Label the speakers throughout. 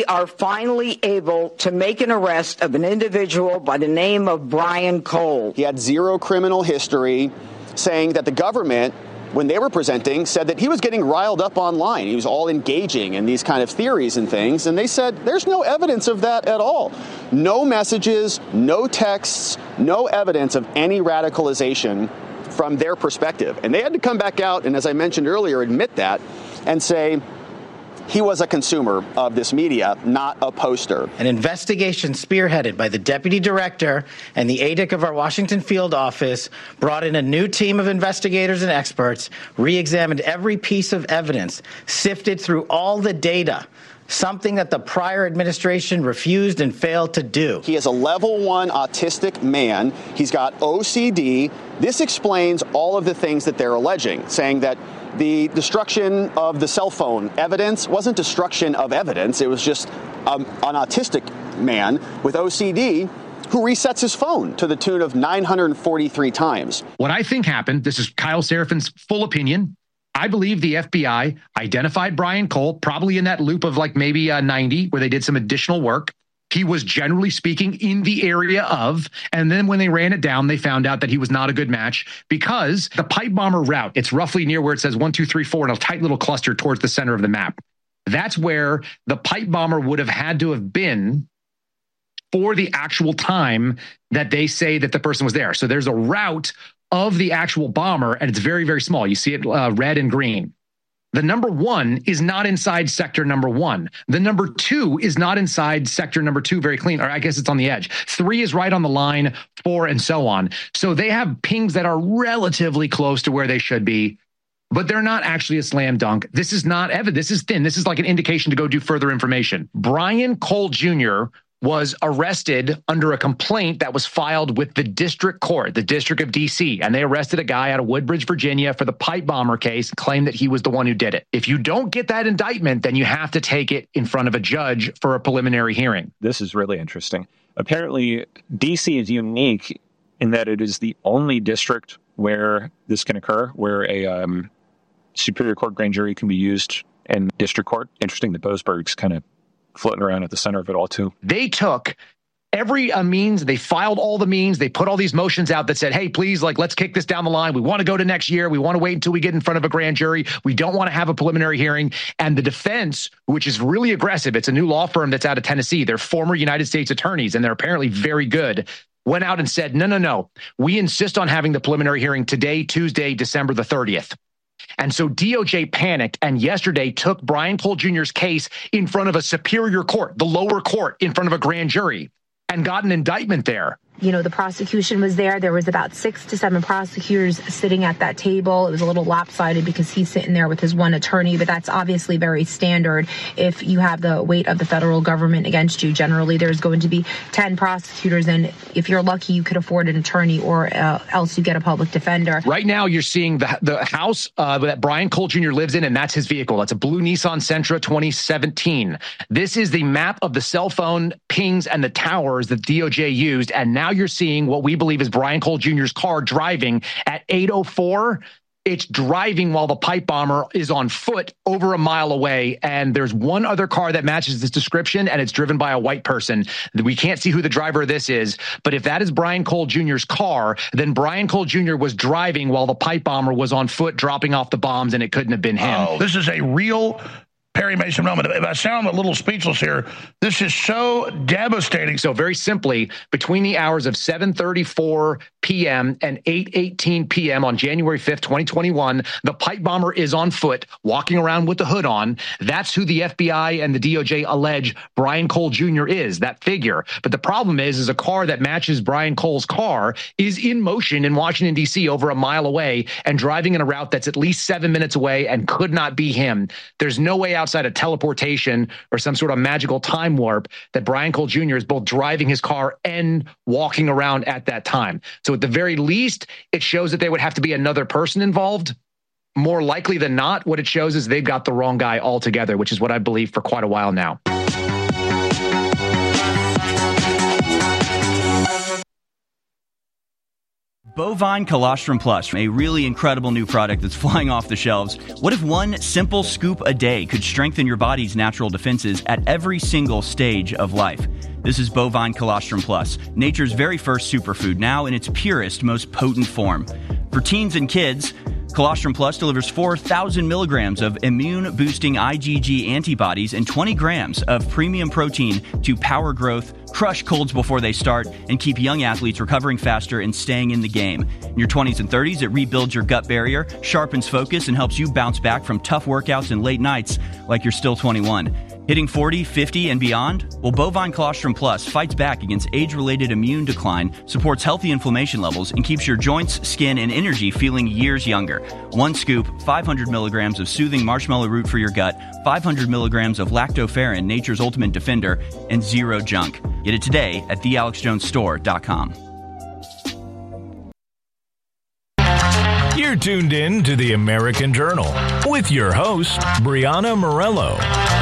Speaker 1: are finally able to make an arrest of an individual by the name of Brian Cole.
Speaker 2: He had zero criminal history, saying that the government, when they were presenting, said that he was getting riled up online. He was all engaging in these kind of theories and things. And they said there's no evidence of that at all. No messages, no texts, no evidence of any radicalization from their perspective. And they had to come back out and, as I mentioned earlier, admit that and say he was a consumer of this media, not a poster.
Speaker 3: An investigation spearheaded by the deputy director and the ADIC of our Washington field office brought in a new team of investigators and experts, re-examined every piece of evidence, sifted through all the data, something that the prior administration refused and failed to do.
Speaker 2: He is a level 1 autistic man. He's got OCD. This explains all of the things that they're alleging, saying that the destruction of the cell phone evidence wasn't destruction of evidence. It was just an autistic man with OCD who resets his phone to the tune of 943 times.
Speaker 4: What I think happened, this is Kyle Serafin's full opinion, I believe the FBI identified Brian Cole, probably in that loop of like maybe 90, where they did some additional work. He was generally speaking in the area of, and then when they ran it down, they found out that he was not a good match because the pipe bomber route, it's roughly near where it says 1, 2, 3, 4 in a tight little cluster towards the center of the map. That's where the pipe bomber would have had to have been for the actual time that they say that the person was there. So there's a route of the actual bomber, and it's very, very small. You see it red and green. The number 1 is not inside sector number 1. The number 2 is not inside sector number 2, very clean, or I guess it's on the edge. 3 is right on the line, 4 and so on. So they have pings that are relatively close to where they should be, but they're not actually a slam dunk. This is not evidence. This is thin. This is like an indication to go do further information. Brian Cole Jr. was arrested under a complaint that was filed with the district court, the District of D.C., and they arrested a guy out of Woodbridge, Virginia for the pipe bomber case, claimed that he was the one who did it. If you don't get that indictment, then you have to take it in front of a judge for a preliminary hearing.
Speaker 5: This is really interesting. Apparently, D.C. is unique in that it is the only district where this can occur, where a Superior Court grand jury can be used in district court. Interesting that Boasberg's kind of floating around at the center of it all, too.
Speaker 4: They took every means, they filed all the means, they put all these motions out that said, hey, please, like, let's kick this down the line. We want to go to next year. We want to wait until we get in front of a grand jury. We don't want to have a preliminary hearing. And the defense, which is really aggressive, it's a new law firm that's out of Tennessee. They're former United States attorneys, and they're apparently very good, went out and said, no. We insist on having the preliminary hearing today, Tuesday, December the 30th. And so DOJ panicked and yesterday took Brian Cole Jr.'s case in front of a superior court, the lower court, in front of a grand jury, and got an indictment there.
Speaker 6: You know, the prosecution was there. There was about 6 to 7 prosecutors sitting at that table. It was a little lopsided because he's sitting there with his one attorney, but that's obviously very standard. If you have the weight of the federal government against you, generally there's going to be 10 prosecutors. And if you're lucky, you could afford an attorney or else you get a public defender.
Speaker 4: Right now, you're seeing the house that Brian Cole Jr. lives in, and that's his vehicle. That's a blue Nissan Sentra 2017. This is the map of the cell phone pings and the towers that DOJ used. And now you're seeing what we believe is Brian Cole Jr.'s car driving at 8:04. It's driving while the pipe bomber is on foot over a mile away. And there's one other car that matches this description, and it's driven by a white person. We can't see who the driver of this is, but if that is Brian Cole Jr.'s car, then Brian Cole Jr. was driving while the pipe bomber was on foot dropping off the bombs, and it couldn't have been him.
Speaker 7: Oh, this is a real Perry Mason moment. If I sound a little speechless here, this is so devastating.
Speaker 4: So very simply, between the hours of 7:34 p.m. and 8:18 p.m. on January 5th, 2021, the pipe bomber is on foot, walking around with the hood on. That's who the FBI and the DOJ allege Brian Cole Jr. is, that figure. But the problem is a car that matches Brian Cole's car is in motion in Washington, D.C., over a mile away and driving in a route that's at least 7 minutes away and could not be him. There's no way outside of teleportation or some sort of magical time warp that Brian Cole Jr. is both driving his car and walking around at that time. So at the very least, it shows that there would have to be another person involved. More likely than not, what it shows is they've got the wrong guy altogether, which is what I believe for quite a while now.
Speaker 8: Bovine Colostrum Plus, a really incredible new product that's flying off the shelves. What if one simple scoop a day could strengthen your body's natural defenses at every single stage of life? This is Bovine Colostrum Plus, nature's very first superfood, now in its purest, most potent form. For teens and kids, Colostrum Plus delivers 4,000 milligrams of immune-boosting IgG antibodies and 20 grams of premium protein to power growth, crush colds before they start, and keep young athletes recovering faster and staying in the game. In your 20s and 30s, it rebuilds your gut barrier, sharpens focus, and helps you bounce back from tough workouts and late nights like you're still 21. Hitting 40, 50, and beyond? Well, Bovine Colostrum Plus fights back against age-related immune decline, supports healthy inflammation levels, and keeps your joints, skin, and energy feeling years younger. One scoop, 500 milligrams of soothing marshmallow root for your gut, 500 milligrams of lactoferrin, nature's ultimate defender, and zero junk. Get it today at thealexjonesstore.com.
Speaker 9: You're tuned in to the American Journal with your host, Brianna Morello.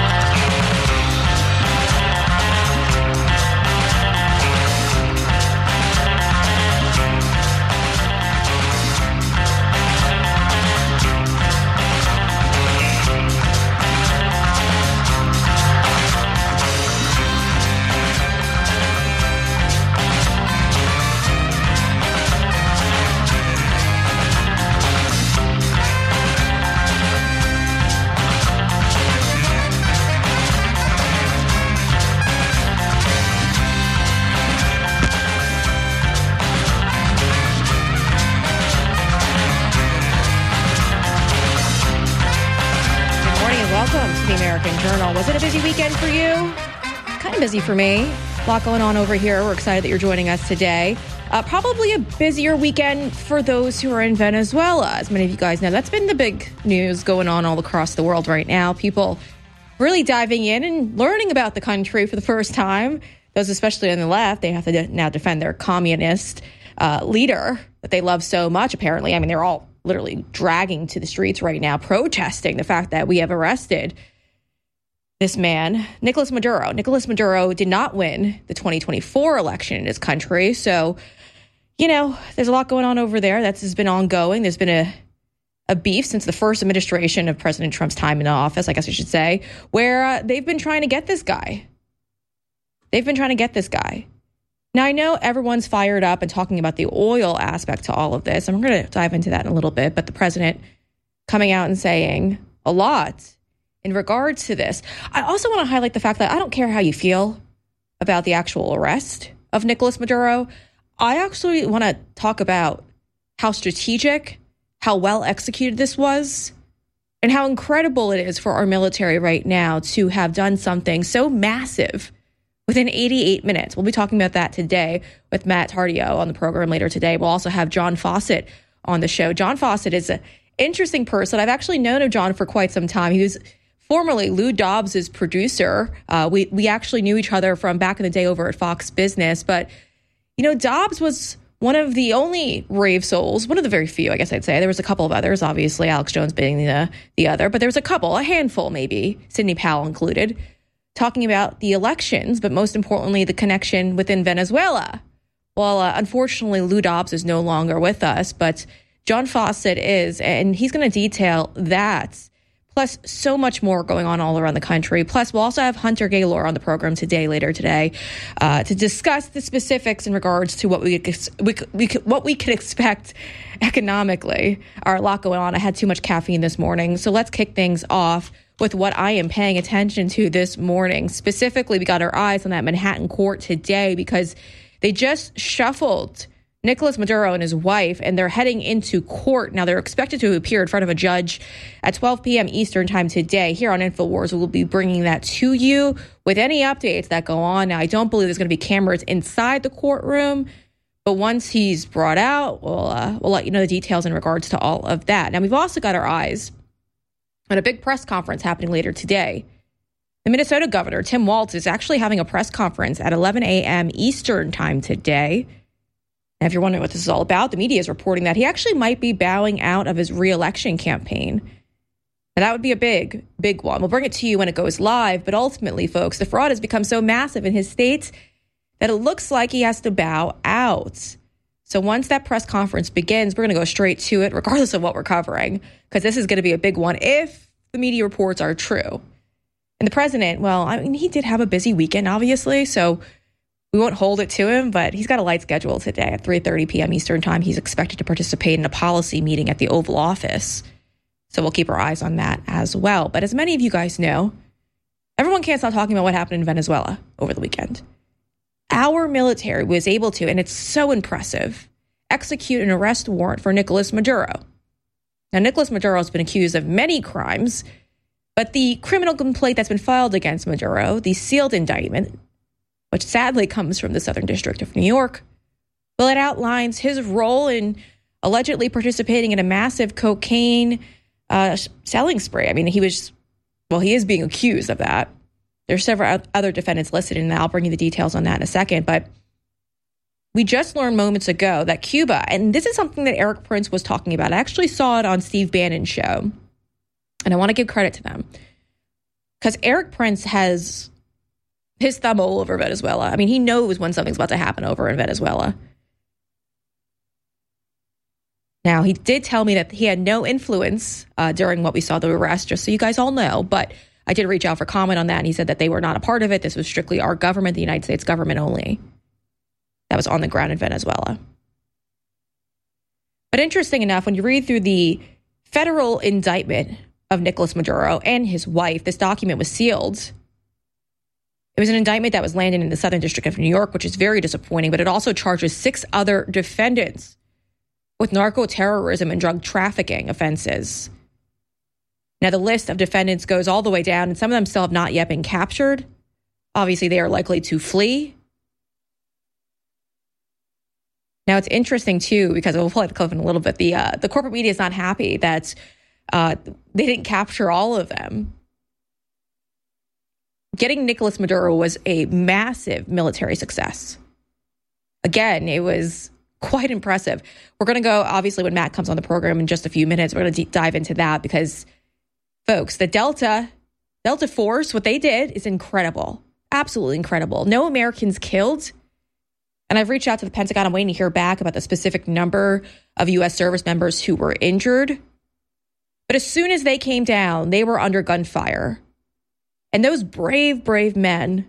Speaker 10: Was it a busy weekend for you? Kind of busy for me. A lot going on over here. We're excited that you're joining us today. Probably a busier weekend for those who are in Venezuela. As many of you guys know, that's been the big news going on all across the world right now. People really diving in and learning about the country for the first time. Those especially on the left, they have to now defend their communist leader that they love so much, apparently. I mean, they're all literally dragging to the streets right now, protesting the fact that we have arrested this man, Nicolas Maduro. Nicolas Maduro did not win the 2024 election in his country. So, you know, there's a lot going on over there. That's been ongoing. There's been a beef since the first administration of President Trump's time in office, I guess I should say, where they've been trying to get this guy. Now, I know everyone's fired up and talking about the oil aspect to all of this, and we're going to dive into that in a little bit, but the president coming out and saying a lot in regards to this. I also want to highlight the fact that I don't care how you feel about the actual arrest of Nicolas Maduro. I actually want to talk about how strategic, how well executed this was, and how incredible it is for our military right now to have done something so massive within 88 minutes. We'll be talking about that today with Matt Tardio on the program later today. We'll also have John Fawcett on the show. John Fawcett is an interesting person. I've actually known of John for quite some time. He was formerly Lou Dobbs' producer. We actually knew each other from back in the day over at Fox Business. But, you know, Dobbs was one of the only brave souls, one of the very few, I guess I'd say. There was a couple of others, obviously, Alex Jones being the other. But there was a handful maybe, Sidney Powell included, talking about the elections, but most importantly, the connection within Venezuela. Well, unfortunately, Lou Dobbs is no longer with us, but John Fawcett is, and he's going to detail that. Plus, so much more going on all around the country. Plus, we'll also have Hunter Gaylor on the program later today, to discuss the specifics in regards to what we could expect economically. A lot going on. I had too much caffeine this morning, so let's kick things off with what I am paying attention to this morning. Specifically, we got our eyes on that Manhattan court today because they just shuffled Nicolas Maduro and his wife, and they're heading into court. Now, they're expected to appear in front of a judge at 12 p.m. Eastern time today. Here on InfoWars, we'll be bringing that to you with any updates that go on. Now, I don't believe there's going to be cameras inside the courtroom, but once he's brought out, we'll let you know the details in regards to all of that. Now, we've also got our eyes on a big press conference happening later today. The Minnesota governor, Tim Walz, is actually having a press conference at 11 a.m. Eastern time today. Now, if you're wondering what this is all about, the media is reporting that he actually might be bowing out of his re-election campaign. And that would be a big, big one. We'll bring it to you when it goes live. But ultimately, folks, the fraud has become so massive in his state that it looks like he has to bow out. So once that press conference begins, we're going to go straight to it, regardless of what we're covering, because this is going to be a big one if the media reports are true. And the president, well, I mean, he did have a busy weekend, obviously, so we won't hold it to him, but he's got a light schedule today at 3:30 p.m. Eastern time. He's expected to participate in a policy meeting at the Oval Office. So we'll keep our eyes on that as well. But as many of you guys know, everyone can't stop talking about what happened in Venezuela over the weekend. Our military was able to, and it's so impressive, execute an arrest warrant for Nicolas Maduro. Now, Nicolas Maduro has been accused of many crimes, but the criminal complaint that's been filed against Maduro, the sealed indictment, which sadly comes from the Southern District of New York, well, it outlines his role in allegedly participating in a massive cocaine selling spree. I mean, he is being accused of that. There's several other defendants listed, and I'll bring you the details on that in a second. But we just learned moments ago that Cuba, and this is something that Eric Prince was talking about. I actually saw it on Steve Bannon's show, and I want to give credit to them because Eric Prince has his thumb all over Venezuela. I mean, he knows when something's about to happen over in Venezuela. Now, he did tell me that he had no influence during what we saw the arrest, just so you guys all know. But I did reach out for comment on that, and he said that they were not a part of it. This was strictly our government, the United States government only, that was on the ground in Venezuela. But interesting enough, when you read through the federal indictment of Nicolas Maduro and his wife, this document was sealed. It was an indictment that was landed in the Southern District of New York, which is very disappointing, but it also charges 6 other defendants with narco-terrorism and drug trafficking offenses. Now, the list of defendants goes all the way down, and some of them still have not yet been captured. Obviously, they are likely to flee. Now, it's interesting, too, because we'll play the clip in a little bit. The corporate media is not happy that they didn't capture all of them. Getting Nicolas Maduro was a massive military success. Again, it was quite impressive. We're going to go, obviously, when Matt comes on the program in just a few minutes, we're going to dive into that because, folks, the Delta Force, what they did is incredible. Absolutely incredible. No Americans killed. And I've reached out to the Pentagon. I'm waiting to hear back about the specific number of U.S. service members who were injured. But as soon as they came down, they were under gunfire. And those brave, brave men,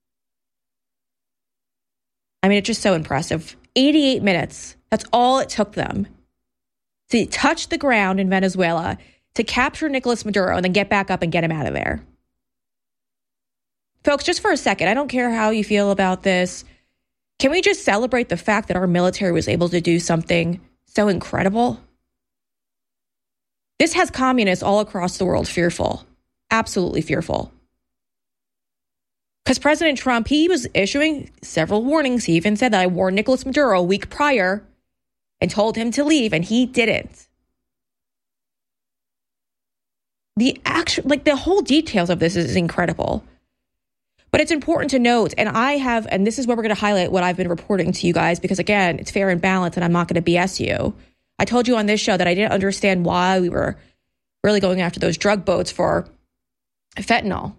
Speaker 10: I mean, it's just so impressive. 88 minutes. That's all it took them to touch the ground in Venezuela to capture Nicolas Maduro and then get back up and get him out of there. Folks, just for a second, I don't care how you feel about this. Can we just celebrate the fact that our military was able to do something so incredible? This has communists all across the world fearful, absolutely fearful. Because President Trump, he was issuing several warnings. He even said that I warned Nicolas Maduro a week prior and told him to leave, and he didn't. The whole details of this is incredible. But it's important to note, and this is where we're going to highlight what I've been reporting to you guys, because again, it's fair and balanced, and I'm not going to BS you. I told you on this show that I didn't understand why we were really going after those drug boats for fentanyl.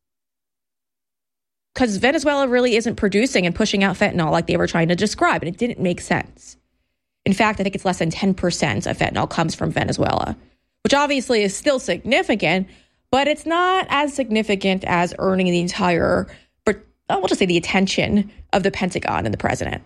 Speaker 10: Because Venezuela really isn't producing and pushing out fentanyl like they were trying to describe, and it didn't make sense. In fact, I think it's less than 10% of fentanyl comes from Venezuela, which obviously is still significant, but it's not as significant as earning the entire, we'll just say the attention of the Pentagon and the president.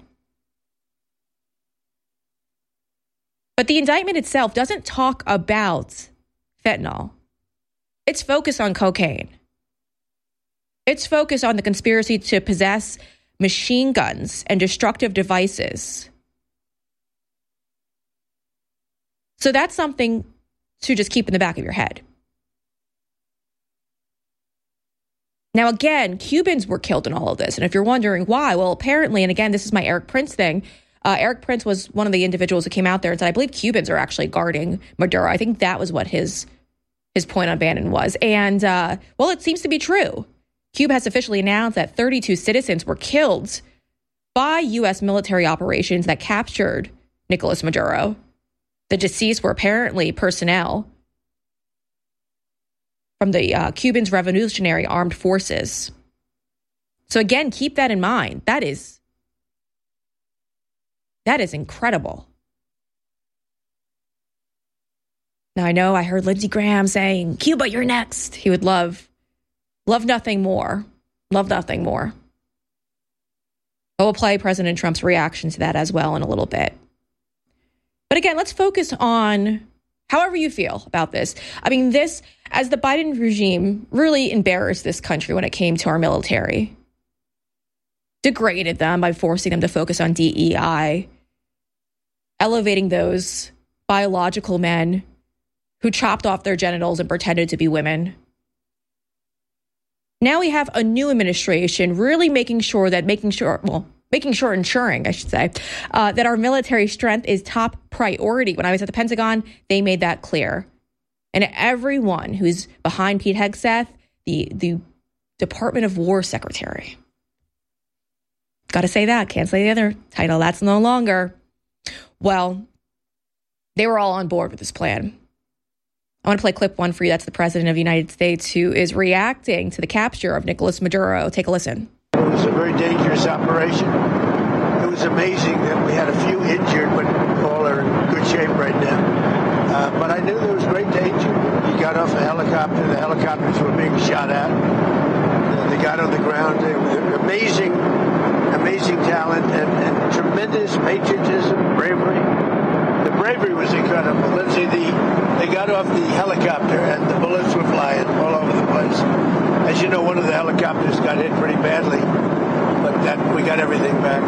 Speaker 10: But the indictment itself doesn't talk about fentanyl. It's focused on cocaine. It's focused on the conspiracy to possess machine guns and destructive devices. So that's something to just keep in the back of your head. Now, again, Cubans were killed in all of this. And if you're wondering why, well, apparently, and again, this is my Eric Prince thing. Eric Prince was one of the individuals who came out there and said, I believe Cubans are actually guarding Maduro. I think that was what his point on Bannon was. And, well, it seems to be true. Cuba has officially announced that 32 citizens were killed by U.S. military operations that captured Nicolas Maduro. The deceased were apparently personnel from the Cuban Revolutionary Armed Forces. So again, keep that in mind. That is That is incredible. Now, I know I heard Lindsey Graham saying, Cuba, you're next. He would love nothing more. Love nothing more. But we'll play President Trump's reaction to that as well in a little bit. But again, let's focus on however you feel about this. I mean, this, as the Biden regime really embarrassed this country when it came to our military, degraded them by forcing them to focus on DEI, elevating those biological men who chopped off their genitals and pretended to be women. Now we have a new administration really ensuring, I should say, that our military strength is top priority. When I was at the Pentagon, they made that clear. And everyone who's behind Pete Hegseth, the Department of War Secretary. Got to say that. Can't say the other title. That's no longer. Well, they were all on board with this plan. I want to play clip one for you. That's the President of the United States who is reacting to the capture of Nicolas Maduro. Take a listen.
Speaker 11: It was a very dangerous operation. It was amazing that we had a few injured, but all are in good shape right now. But I knew there was great danger. He got off a helicopter. The helicopters were being shot at. They got on the ground. They were amazing talent and tremendous patriotism, bravery. The bravery was incredible. Lindsay, they got off the helicopter and the bullets were flying all over the place. As you know, one of the helicopters got hit pretty badly, but we got everything back.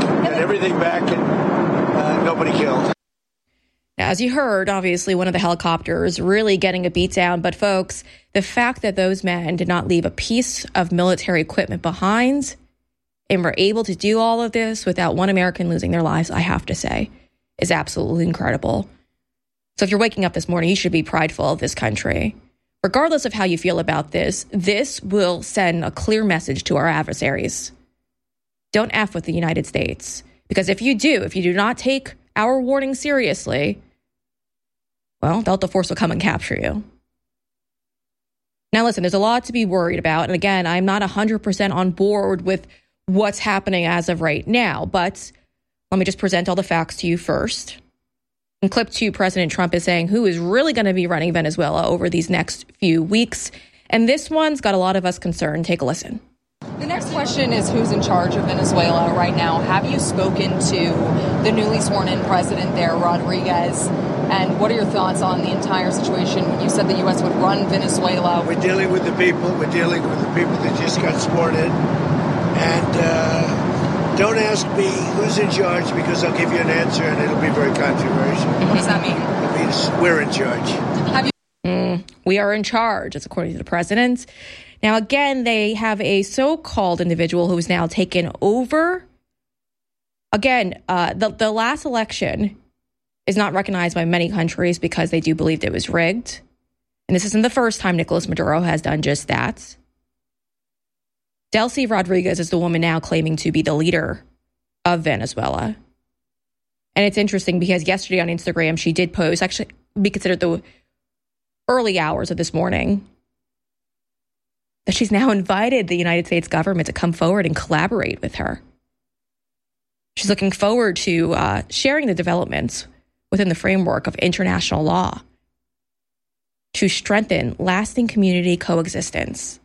Speaker 11: And nobody killed.
Speaker 10: Now, as you heard, obviously, one of the helicopters really getting a beat down. But folks, the fact that those men did not leave a piece of military equipment behind and were able to do all of this without one American losing their lives, I have to say, is absolutely incredible. So if you're waking up this morning, you should be prideful of this country. Regardless of how you feel about this will send a clear message to our adversaries. Don't F with the United States. Because if you do not take our warning seriously, well, Delta Force will come and capture you. Now, listen, there's a lot to be worried about. And again, I'm not 100% on board with what's happening as of right now, but let me just present all the facts to you first. In clip 2, President Trump is saying who is really going to be running Venezuela over these next few weeks. And this one's got a lot of us concerned. Take a listen.
Speaker 12: The next question is who's in charge of Venezuela right now? Have you spoken to the newly sworn in president there, Rodriguez? And what are your thoughts on the entire situation? You said the U.S. would run Venezuela.
Speaker 11: We're dealing with the people. We're dealing with the people that just got sworn in. And don't ask me who's in charge because I'll give you an answer and it'll be very controversial.
Speaker 12: What does that mean?
Speaker 11: It means we're in charge.
Speaker 10: We are in charge, as according to the president. Now, again, they have a so-called individual who is now taken over. Again, the last election is not recognized by many countries because they do believe it was rigged. And this isn't the first time Nicolas Maduro has done just that. Delcy Rodriguez is the woman now claiming to be the leader of Venezuela. And it's interesting because yesterday on Instagram, she did post, actually, be considered the early hours of this morning, that she's now invited the United States government to come forward and collaborate with her. She's looking forward to sharing the developments within the framework of international law to strengthen lasting community coexistence.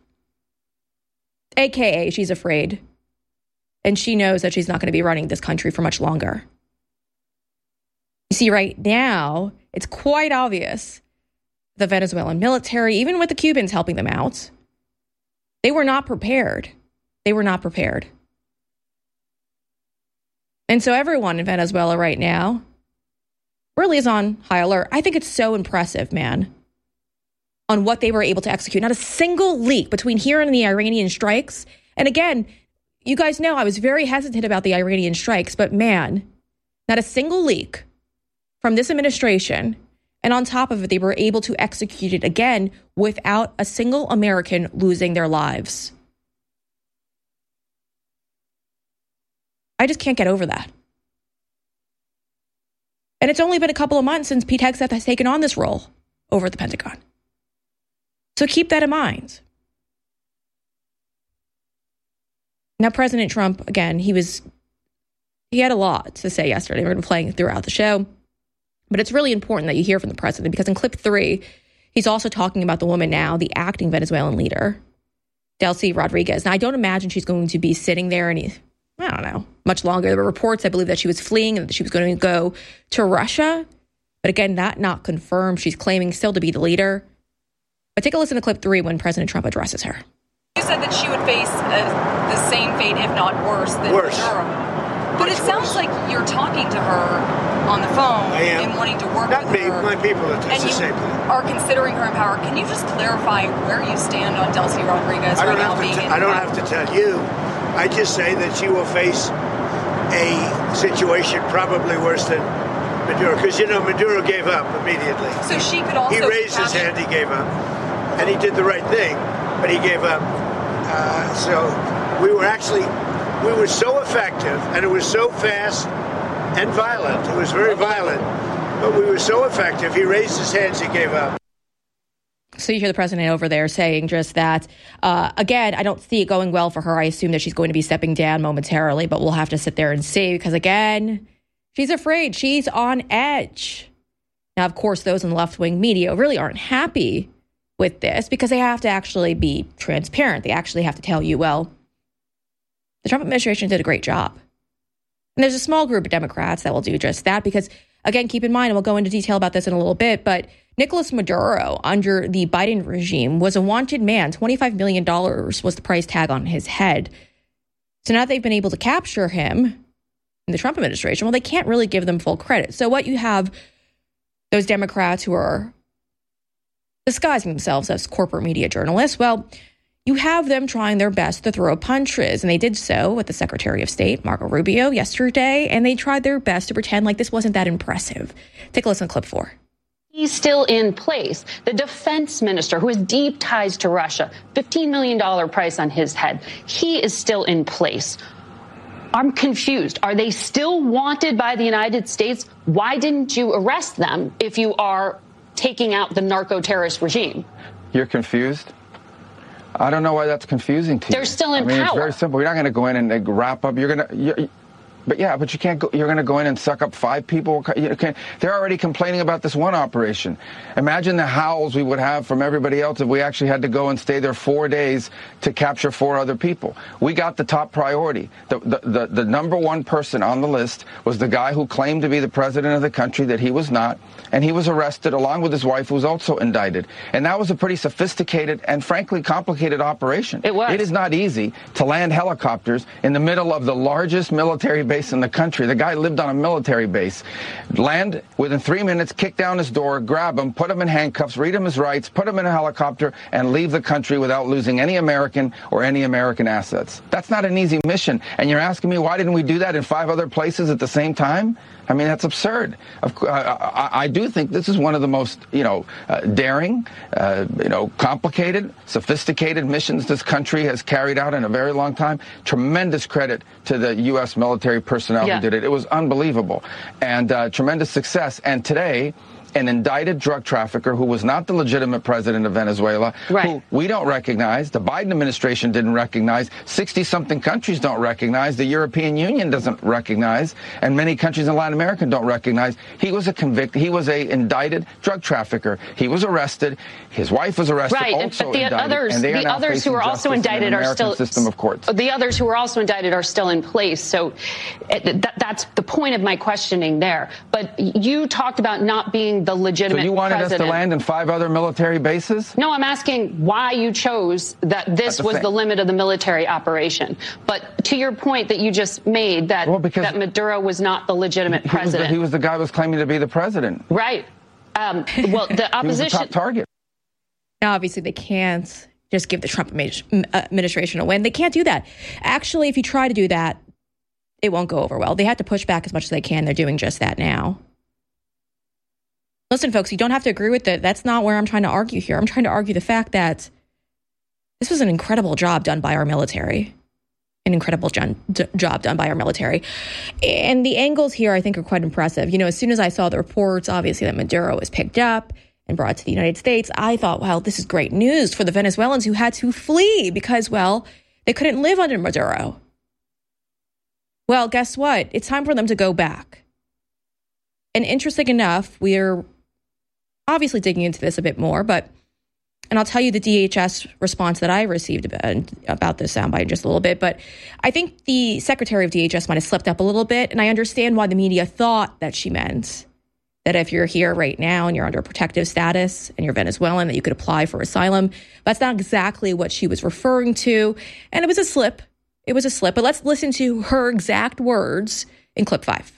Speaker 10: AKA, she's afraid. And she knows that she's not going to be running this country for much longer. You see, right now, it's quite obvious the Venezuelan military, even with the Cubans helping them out, they were not prepared. They were not prepared. And so everyone in Venezuela right now really is on high alert. I think it's so impressive, man, on what they were able to execute. Not a single leak between here and the Iranian strikes. And again, you guys know I was very hesitant about the Iranian strikes, but man, not a single leak from this administration. And on top of it, they were able to execute it again without a single American losing their lives. I just can't get over that. And it's only been a couple of months since Pete Hegseth has taken on this role over at the Pentagon. So keep that in mind. Now, President Trump, again, he was He had a lot to say yesterday. We're going to be playing throughout the show. But it's really important that you hear from the president, because in clip 3, he's also talking about the woman now, the acting Venezuelan leader, Delcy Rodriguez. Now, I don't imagine she's going to be sitting there much longer. There were reports, I believe, that she was fleeing and that she was going to go to Russia. But again, that not confirmed. She's claiming still to be the leader. But take a listen to clip 3 when President Trump addresses her.
Speaker 12: You said that she would face the same fate, if not worse, than Maduro. But it sounds like you're talking to her on the phone and wanting to work with her.
Speaker 11: My people are the same thing.
Speaker 12: Are considering her in power. Can you just clarify where you stand on Delcy Rodriguez
Speaker 11: I don't have to tell you. I just say that she will face a situation probably worse than Maduro. Because, Maduro gave up immediately.
Speaker 12: So she could also...
Speaker 11: He raised his hand, he gave up. And he did the right thing, but he gave up. So we were so effective, and it was so fast and violent. It was very violent, but we were so effective. He raised his hands, he gave up.
Speaker 10: So you hear the president over there saying just that. Again, I don't see it going well for her. I assume that she's going to be stepping down momentarily, but we'll have to sit there and see, because again, she's afraid. She's on edge. Now, of course, those in the left-wing media really aren't happy with this, because they have to actually be transparent. They actually have to tell you, well, the Trump administration did a great job. And there's a small group of Democrats that will do just that, because, again, keep in mind, and we'll go into detail about this in a little bit, but Nicolas Maduro, under the Biden regime, was a wanted man. $25 million was the price tag on his head. So now they've been able to capture him in the Trump administration. Well, they can't really give them full credit. So what you have, those Democrats who are disguising themselves as corporate media journalists, well, you have them trying their best to throw punches. And they did so with the Secretary of State, Marco Rubio, yesterday. And they tried their best to pretend like this wasn't that impressive. Take a listen to clip 4.
Speaker 13: He's still in place. The defense minister, who has deep ties to Russia, $15 million price on his head, he is still in place. I'm confused. Are they still wanted by the United States? Why didn't you arrest them if you are taking out the narco-terrorist regime?
Speaker 14: You're confused? I don't know why that's confusing to you.
Speaker 13: They're still in power.
Speaker 14: It's very simple. You're not going to go in and wrap up. But you can't go. You're going to go in and suck up 5 people. They're already complaining about this one operation. Imagine the howls we would have from everybody else if we actually had to go and stay there 4 days to capture 4 other people. We got the top priority. The number one person on the list was the guy who claimed to be the president of the country that he was not, and he was arrested along with his wife, who was also indicted. And that was a pretty sophisticated and frankly complicated operation.
Speaker 13: It was.
Speaker 14: It is not easy to land helicopters in the middle of the largest military base in the country. The guy lived on a military base. Land within 3 minutes, kick down his door, grab him, put him in handcuffs, read him his rights, put him in a helicopter, and leave the country without losing any American or any American assets. That's not an easy mission. And you're asking me, why didn't we do that in 5 other places at the same time? I mean, that's absurd. I do think this is one of the most, daring, complicated, sophisticated missions this country has carried out in a very long time. Tremendous credit to the U.S. military personnel who did it. It was unbelievable, and tremendous success. And today, an indicted drug trafficker who was not the legitimate president of Venezuela, who we don't recognize, the Biden administration didn't recognize, 60-something countries don't recognize, the European Union doesn't recognize, and many countries in Latin America don't recognize. He was a indicted drug trafficker. He was arrested. His wife was arrested, also
Speaker 13: but the
Speaker 14: indicted.
Speaker 13: The others who are also indicted are still
Speaker 14: system of courts.
Speaker 13: The others who are also indicted are still in place. So that's the point of my questioning there. But you talked about not being the legitimate president.
Speaker 14: So you wanted us to land in 5 other military bases?
Speaker 13: No, I'm asking why you chose that this was the limit of the military operation. But to your point that you just made, that Maduro was not the legitimate president.
Speaker 14: He was the guy who was claiming to be the president.
Speaker 13: Right. Well, the opposition...
Speaker 14: He was the top target.
Speaker 10: Now, obviously, they can't just give the Trump administration a win. They can't do that. Actually, if you try to do that, it won't go over well. They have to push back as much as they can. They're doing just that now. Listen, folks, you don't have to agree with it. That's not where I'm trying to argue here. I'm trying to argue the fact that this was an incredible job done by our military. An incredible job done by our military. And the angles here, I think, are quite impressive. As soon as I saw the reports, obviously, that Maduro was picked up and brought to the United States, I thought, well, this is great news for the Venezuelans who had to flee because, well, they couldn't live under Maduro. Well, guess what? It's time for them to go back. And interesting enough, we're obviously digging into this a bit more, and I'll tell you the DHS response that I received about this soundbite in just a little bit, but I think the Secretary of DHS might have slipped up a little bit, and I understand why the media thought that she meant that if you're here right now and you're under protective status and you're Venezuelan, that you could apply for asylum. That's not exactly what she was referring to, and it was a slip. It was a slip, but let's listen to her exact words in clip 5.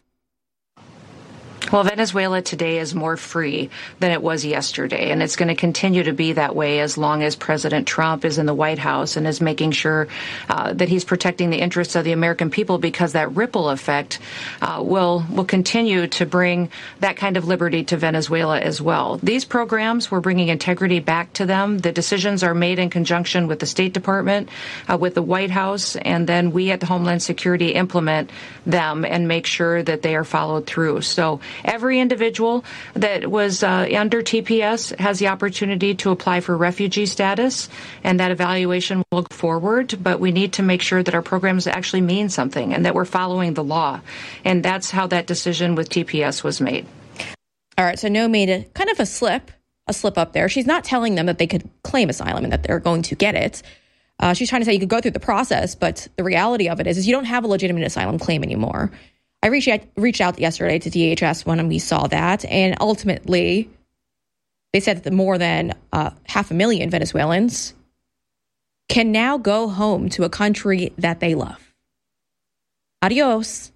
Speaker 15: Well, Venezuela today is more free than it was yesterday, and it's going to continue to be that way as long as President Trump is in the White House and is making sure that he's protecting the interests of the American people, because that ripple effect will continue to bring that kind of liberty to Venezuela as well. These programs, we're bringing integrity back to them. The decisions are made in conjunction with the State Department, with the White House, and then we at the Homeland Security implement them and make sure that they are followed through. So every individual that was under TPS has the opportunity to apply for refugee status, and that evaluation will go forward. But we need to make sure that our programs actually mean something and that we're following the law. And that's how that decision with TPS was made.
Speaker 10: All right, so No made a kind of a slip up there. She's not telling them that they could claim asylum and that they're going to get it. She's trying to say you could go through the process, but the reality of it is you don't have a legitimate asylum claim anymore. I reached out yesterday to DHS when we saw that, and ultimately they said that more than 500,000 Venezuelans can now go home to a country that they love. Adios.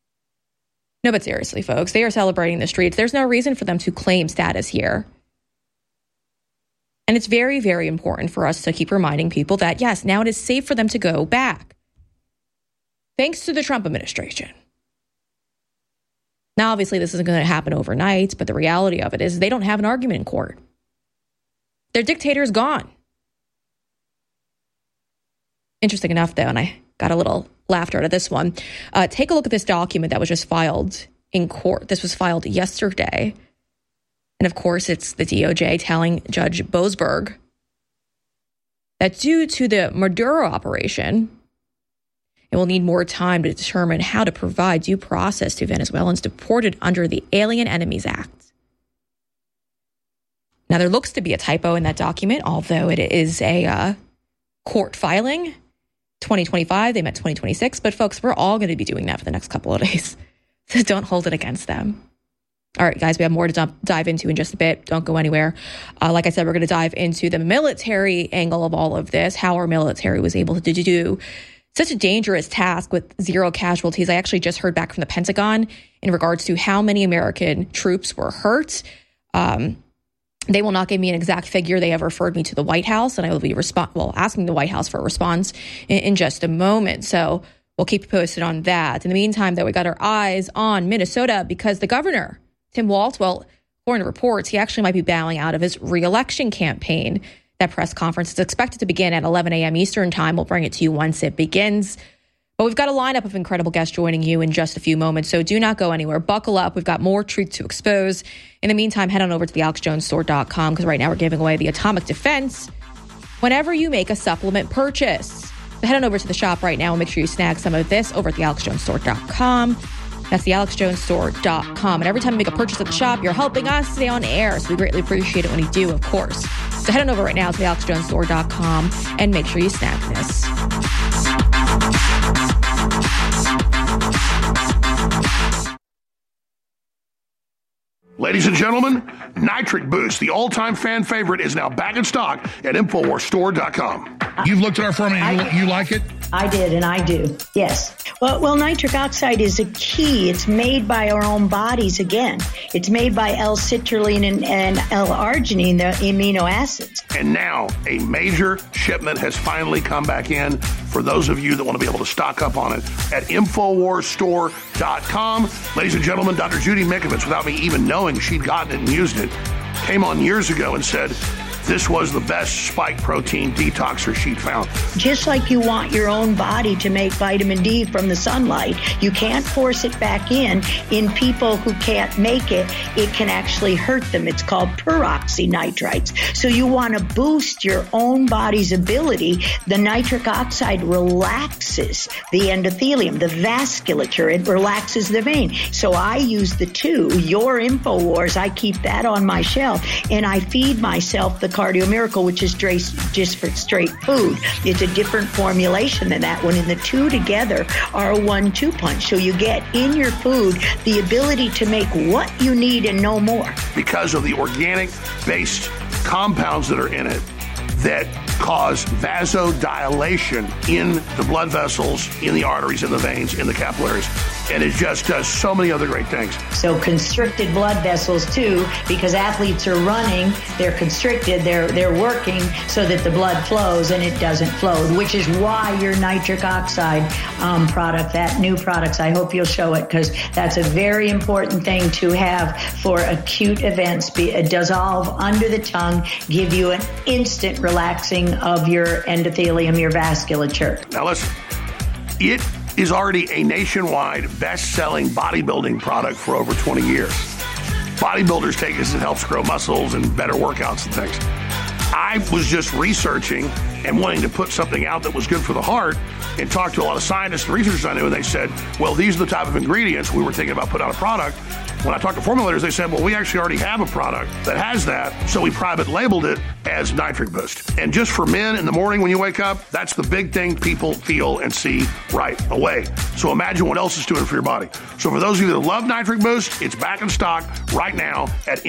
Speaker 10: No, but seriously, folks, they are celebrating the streets. There's no reason for them to claim status here. And it's very, very important for us to keep reminding people that, yes, now it is safe for them to go back. Thanks to the Trump administration. Now, obviously, this isn't going to happen overnight, but the reality of it is they don't have an argument in court. Their dictator is gone. Interesting enough, though, and I got a little laughter out of this one. Take a look at this document that was just filed in court. This was filed yesterday. And of course, it's the DOJ telling Judge Boasberg that due to the Maduro operation, it will need more time to determine how to provide due process to Venezuelans deported under the Alien Enemies Act. Now, there looks to be a typo in that document, although it is a court filing. 2025, they meant 2026. But folks, we're all going to be doing that for the next couple of days. So don't hold it against them. All right, guys, we have more to dive into in just a bit. Don't go anywhere. Like I said, we're going to dive into the military angle of all of this, how our military was able to do such a dangerous task with zero casualties. I actually just heard back from the Pentagon in regards to how many American troops were hurt. They will not give me an exact figure. They have referred me to the White House, and I will be asking the White House for a response in just a moment. So we'll keep you posted on that. In the meantime, though, we got our eyes on Minnesota because the governor, Tim Walz, well, according to reports, he actually might be bowing out of his re-election campaign. That press conference is expected to begin at 11 a.m. Eastern time. We'll bring it to you once it begins. But we've got a lineup of incredible guests joining you in just a few moments, so do not go anywhere. Buckle up. We've got more truth to expose. In the meantime, head on over to thealexjonesstore.com because right now we're giving away the Atomic Defense whenever you make a supplement purchase. So head on over to the shop right now and make sure you snag some of this over at thealexjonesstore.com. That's thealexjonesstore.com. And every time you make a purchase at the shop, you're helping us stay on air. So we greatly appreciate it when you do, of course. So head on over right now to thealexjonesstore.com and make sure you snag this.
Speaker 7: Ladies and gentlemen, Nitric Boost, the all-time fan favorite, is now back in stock at InfoWarsStore.com. You've looked at our formula and you like it?
Speaker 16: I did, and I do, yes. Well, nitric oxide is a key. It's made by our own bodies again. It's made by L-citrulline and L-arginine, the amino acids.
Speaker 7: And now a major shipment has finally come back in for those of you that want to be able to stock up on it at InfoWarsStore.com. Ladies and gentlemen, Dr. Judy Mikovits, without me even knowing she'd gotten it and used it, came on years ago and said, this was the best spike protein detoxer she'd found.
Speaker 16: Just like you want your own body to make vitamin D from the sunlight, you can't force it back in people who can't make it. It can actually hurt them. It's called peroxynitrites. So you want to boost your own body's ability. The nitric oxide relaxes the endothelium, the vasculature. It relaxes the vein. So I use the two. Your InfoWars, I keep that on my shelf, and I feed myself the Cardio Miracle, which is just for straight food. It's a different formulation than that one, and the two together are a 1-2 punch. So you get in your food the ability to make what you need and no more.
Speaker 7: Because of the organic-based compounds that are in it that cause vasodilation in the blood vessels, in the arteries, in the veins, in the capillaries. And it just does so many other great things.
Speaker 16: So constricted blood vessels too, because athletes are running, they're constricted, they're working so that the blood flows, and it doesn't flow, which is why your nitric oxide product, that new products, I hope you'll show it, because that's a very important thing to have for acute events. Dissolve under the tongue, give you an instant relaxing of your endothelium, your vasculature.
Speaker 7: Now listen, it is already a nationwide best-selling bodybuilding product for over 20 years. Bodybuilders take this, it helps grow muscles and better workouts and things. I was just researching and wanting to put something out that was good for the heart and talked to a lot of scientists and researchers I knew, and they said, well, these are the type of ingredients we were thinking about putting out a product. When I talked to formulators, they said, well, we actually already have a product that has that, so we private labeled it as Nitric Boost. And just for men in the morning when you wake up, that's the big thing people feel and see right away. So imagine what else it's doing for your body. So for those of you that love Nitric Boost, it's back in stock right now at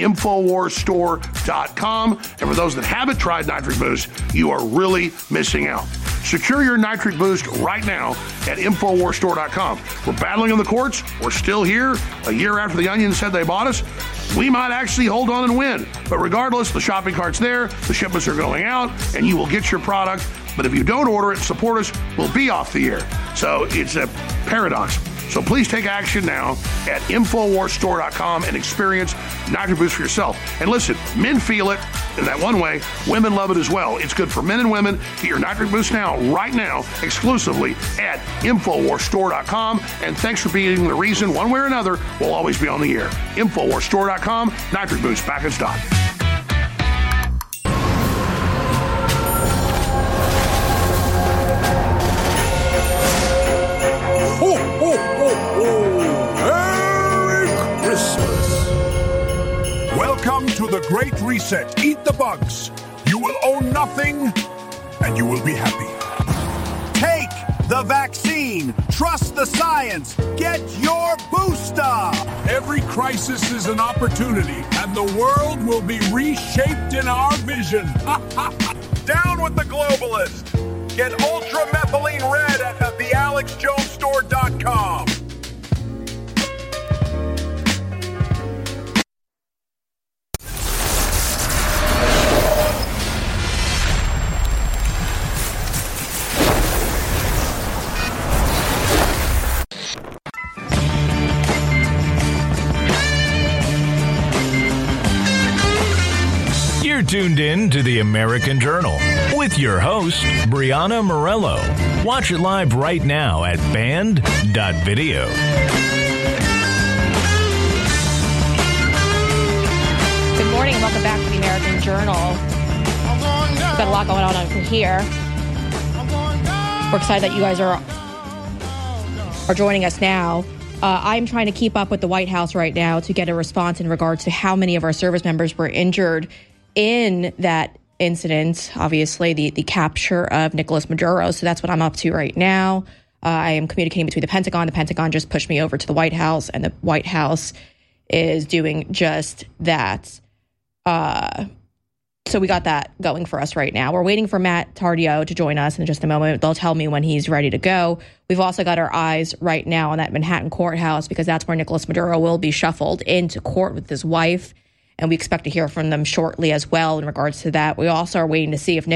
Speaker 7: InfoWarsStore.com. And for those that haven't tried Nitric Boost, you are really missing out. Secure your Nitric Boost right now at InfoWarsStore.com. We're battling in the courts. We're still here. A year after the Onion said they bought us, we might actually hold on and win. But regardless, the shopping cart's there, the shipments are going out, and you will get your product. But if you don't order it and support us, we'll be off the air. So it's a paradox. So please take action now at InfoWarsStore.com and experience Nitric Boost for yourself. And listen, men feel it in that one way. Women love it as well. It's good for men and women. Get your Nitric Boost now, right now, exclusively at InfoWarsStore.com. And thanks for being the reason, one way or another, we'll always be on the air. InfoWarsStore.com, Nitric Boost back in stock.
Speaker 17: Welcome to the Great Reset. Eat the bugs. You will own nothing, and you will be happy. Take the vaccine. Trust the science. Get your booster. Every crisis is an opportunity, and the world will be reshaped in our vision. Down with the globalist. Get ultramethylene red at thealexjonesstore.com.
Speaker 9: You're tuned in to the American Journal with your host, Brianna Morello. Watch it live right now at band.video.
Speaker 10: Good morning and welcome back to the American Journal. We've got a lot going on over here. We're excited that you guys are joining us now. I'm trying to keep up with the White House right now to get a response in regards to how many of our service members were injured in that incident, obviously, the capture of Nicolas Maduro. So that's what I'm up to right now. I am communicating between the Pentagon. The Pentagon just pushed me over to the White House, and the White House is doing just that. So we got that going for us right now. We're waiting for Matt Tardio to join us in just a moment. They'll tell me when he's ready to go. We've also got our eyes right now on that Manhattan courthouse because that's where Nicolas Maduro will be shuffled into court with his wife. And we expect to hear from them shortly as well in regards to that. We also are waiting to see if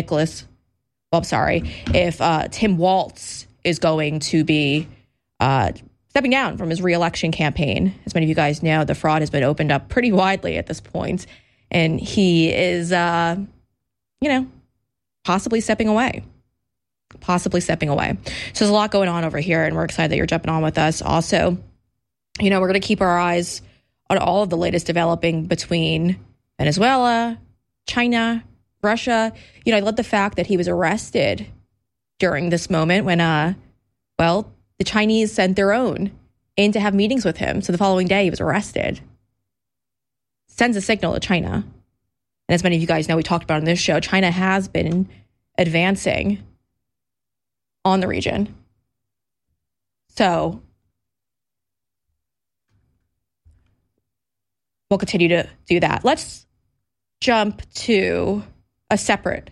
Speaker 10: Tim Walz is going to be stepping down from his re-election campaign. As many of you guys know, the fraud has been opened up pretty widely at this point. And he is possibly stepping away. So there's a lot going on over here, and we're excited that you're jumping on with us. Also, we're going to keep our eyes on all of the latest developing between Venezuela, China, Russia. I love the fact that he was arrested during this moment when, the Chinese sent their own in to have meetings with him. So the following day, he was arrested. Sends a signal to China. And as many of you guys know, we talked about on this show, China has been advancing on the region. So we'll continue to do that. Let's jump to a separate.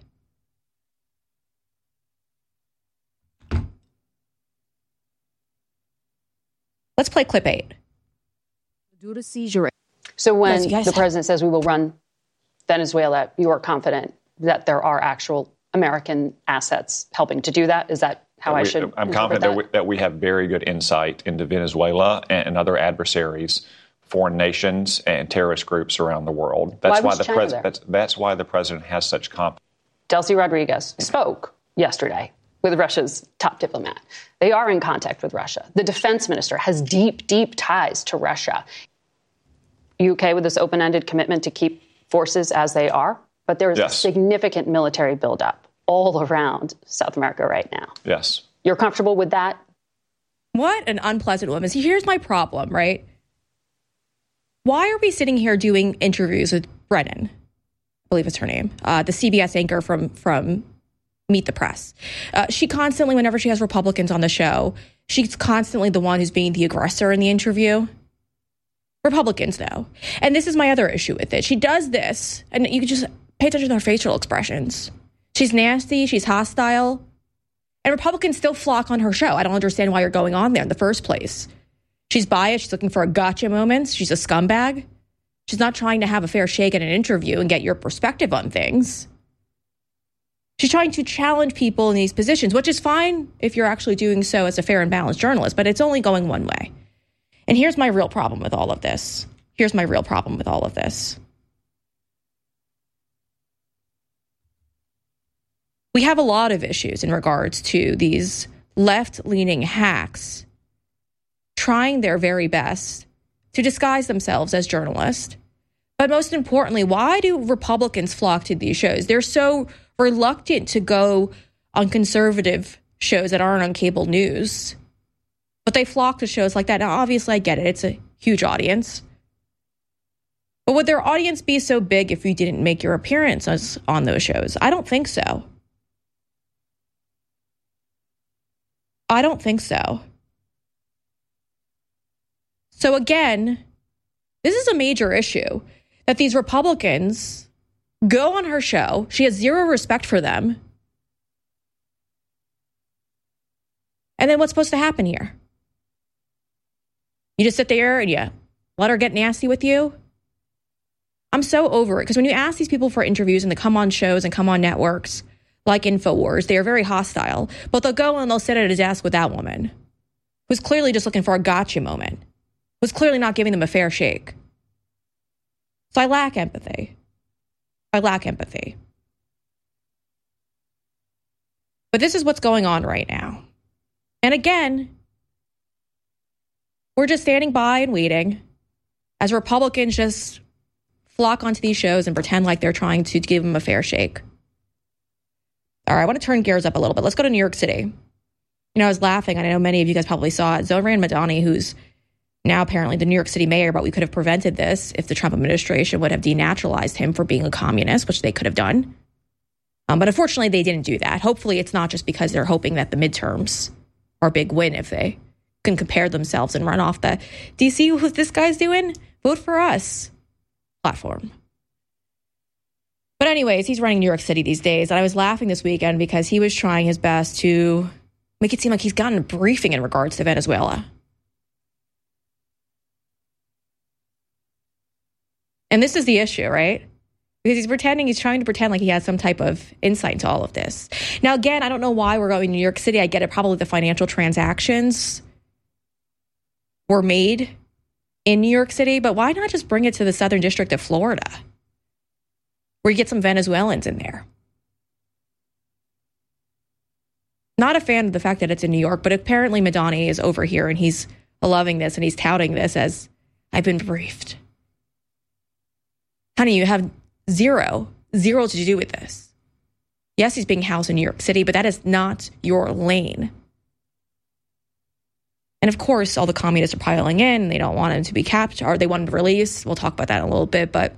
Speaker 10: Let's play clip 8.
Speaker 18: Due to seizure.
Speaker 19: So when the president says we will run Venezuela, you are confident that there are actual American assets helping to do that? Is that how I should?
Speaker 20: I'm confident that we have very good insight into Venezuela and other adversaries, foreign nations, and terrorist groups around the world. That's why the president. That's why the president has such confidence.
Speaker 19: Delcy Rodriguez spoke yesterday with Russia's top diplomat. They are in contact with Russia. The defense minister has deep, deep ties to Russia. Are you okay with this open-ended commitment to keep forces as they are? But there's a significant military buildup all around South America right now.
Speaker 20: Yes.
Speaker 19: You're comfortable with that?
Speaker 10: What an unpleasant woman. See, here's my problem, right? Why are we sitting here doing interviews with Brennan? I believe it's her name. The CBS anchor from Meet the Press. She constantly, whenever she has Republicans on the show, she's constantly the one who's being the aggressor in the interview. Republicans, though. And this is my other issue with it. She does this, and you can just pay attention to her facial expressions. She's nasty. She's hostile. And Republicans still flock on her show. I don't understand why you're going on there in the first place. She's biased. She's looking for a gotcha moment. She's a scumbag. She's not trying to have a fair shake at an interview and get your perspective on things. She's trying to challenge people in these positions, which is fine if you're actually doing so as a fair and balanced journalist, but it's only going one way. And here's my real problem with all of this. We have a lot of issues in regards to these left-leaning hacks trying their very best to disguise themselves as journalists. But most importantly, why do Republicans flock to these shows? They're so reluctant to go on conservative shows that aren't on cable news. But they flock to shows like that. Now, obviously, I get it. It's a huge audience. But would their audience be so big if you didn't make your appearance on those shows? I don't think so. So again, this is a major issue that these Republicans go on her show. She has zero respect for them. And then what's supposed to happen here? You just sit there and you let her get nasty with you? I'm so over it. Because when you ask these people for interviews and they come on shows and come on networks like InfoWars, they are very hostile. But they'll go and they'll sit at a desk with that woman who's clearly just looking for a gotcha moment, who's clearly not giving them a fair shake. So I lack empathy. But this is what's going on right now. And again, we're just standing by and waiting as Republicans just flock onto these shows and pretend like they're trying to give them a fair shake. All right, I want to turn gears up a little bit. Let's go to New York City. I was laughing, and I know many of you guys probably saw it. Zohran Madani, who's now apparently the New York City mayor, but we could have prevented this if the Trump administration would have denaturalized him for being a communist, which they could have done. But unfortunately, they didn't do that. Hopefully, it's not just because they're hoping that the midterms are a big win if they can compare themselves and run off the, do you see what this guy's doing? Vote for us platform. But anyways, he's running New York City these days. And I was laughing this weekend because he was trying his best to make it seem like he's gotten a briefing in regards to Venezuela. And this is the issue, right? Because he's trying to pretend like he has some type of insight into all of this. Now, again, I don't know why we're going to New York City. I get it. Probably the financial transactions were made in New York City, but why not just bring it to the Southern District of Florida, where you get some Venezuelans in there? Not a fan of the fact that it's in New York, but apparently Madani is over here and he's loving this and he's touting this as, I've been briefed. Honey, you have zero to do with this. Yes, he's being housed in New York City, but that is not your lane. And of course, all the communists are piling in. They don't want him to be captured, or they want him to release. We'll talk about that in a little bit. But,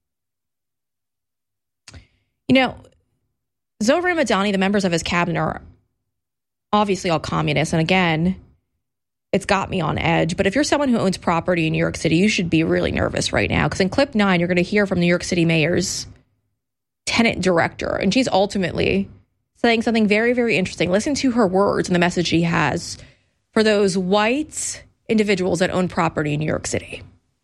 Speaker 10: Zohran Madani, the members of his cabinet are obviously all communists. And again, it's got me on edge. But if you're someone who owns property in New York City, you should be really nervous right now. Because in clip 9, you're going to hear from New York City mayor's tenant director. And she's ultimately saying something very, very interesting. Listen to her words and the message she has for those white individuals that own property in New York City.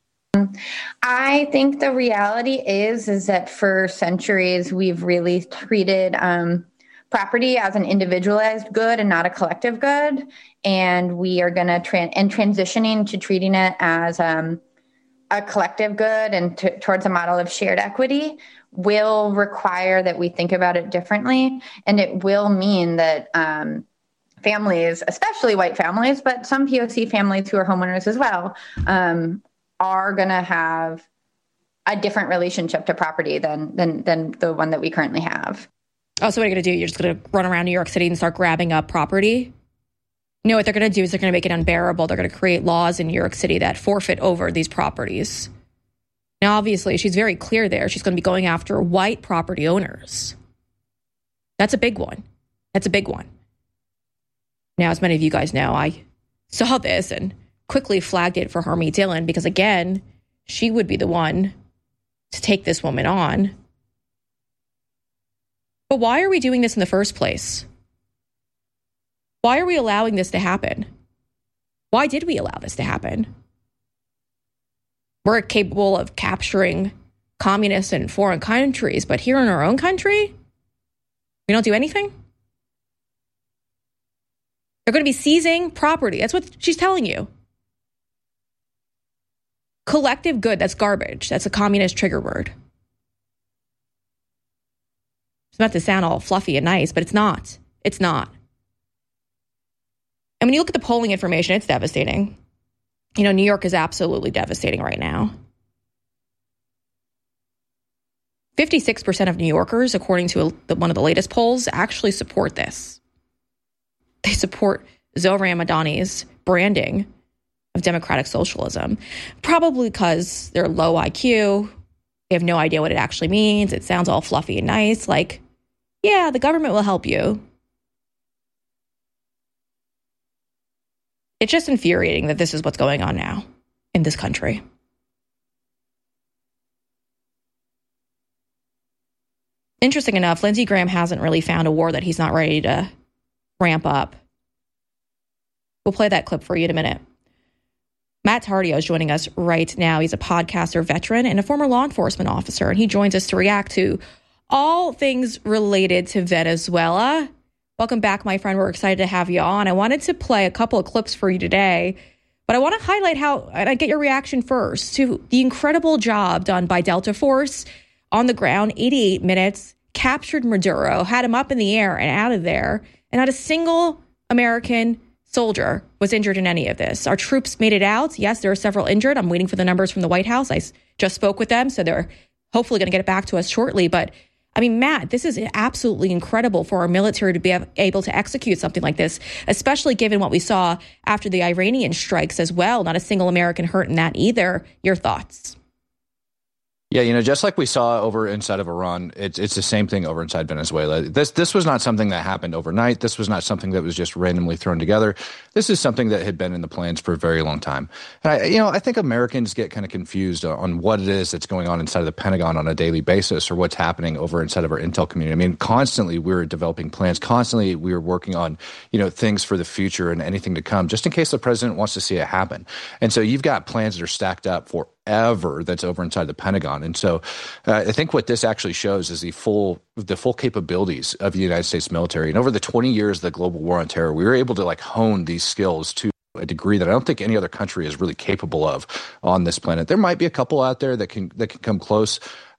Speaker 19: I think the reality is that for centuries, we've really treated property as an individualized good and not a collective good. And we are going to transitioning to treating it as a collective good and towards a model of shared equity will require that we think about it differently. And it will mean that families, especially white families, but some POC families who are homeowners as well, are going to have a different relationship to property than the one that we currently have.
Speaker 10: Oh, so what are you going to do? You're just going to run around New York City and start grabbing up property? No, what they're going to do is they're going to make it unbearable. They're going to create laws in New York City that forfeit over these properties. Now, obviously, she's very clear there. She's going to be going after white property owners. That's a big one. Now, as many of you guys know, I saw this and quickly flagged it for Harmeet Dillon because, again, she would be the one to take this woman on. But why are we doing this in the first place? Why are we allowing this to happen? Why did we allow this to happen? We're capable of capturing communists in foreign countries, but here in our own country, we don't do anything? They're going to be seizing property. That's what she's telling you. Collective good, that's garbage. That's a communist trigger word. It's meant to sound all fluffy and nice, but it's not. It's not. And when you look at the polling information, it's devastating. New York is absolutely devastating right now. 56% of New Yorkers, according to one of the latest polls, actually support this. They support Zohran Madani's branding of democratic socialism, probably because they're low IQ. They have no idea what it actually means. It sounds all fluffy and nice, like, yeah, the government will help you. It's just infuriating that this is what's going on now in this country. Interesting enough, Lindsey Graham hasn't really found a war that he's not ready to ramp up. We'll play that clip for you in a minute. Matt Tardio is joining us right now. He's a podcaster, veteran, and a former law enforcement officer, and he joins us to react to all things related to Venezuela. Welcome back, my friend. We're excited to have you on. I wanted to play a couple of clips for you today, but I want to highlight and I get your reaction first, to the incredible job done by Delta Force on the ground, 88 minutes, captured Maduro, had him up in the air and out of there, and not a single American soldier was injured in any of this. Our troops made it out. Yes, there are several injured. I'm waiting for the numbers from the White House. I just spoke with them, so they're hopefully going to get it back to us shortly. But I mean, Matt, this is absolutely incredible for our military to be able to execute something like this, especially given what we saw after the Iranian strikes as well. Not a single American hurt in that either. Your thoughts?
Speaker 21: Yeah, just like we saw over inside of Iran, it's the same thing over inside Venezuela. This was not something that happened overnight. This was not something that was just randomly thrown together. This is something that had been in the plans for a very long time. And I think Americans get kind of confused on what it is that's going on inside of the Pentagon on a daily basis, or what's happening over inside of our intel community. I mean, constantly we were developing plans. Constantly we were working on, things for the future and anything to come, just in case the president wants to see it happen. And so you've got plans that are stacked up for ever that's over inside the Pentagon. And so I think what this actually shows is the full capabilities of the United States military. And over the 20 years of the global war on terror, we were able to hone these skills to a degree that I don't think any other country is really capable of on this planet. There might be a couple out there that can come close,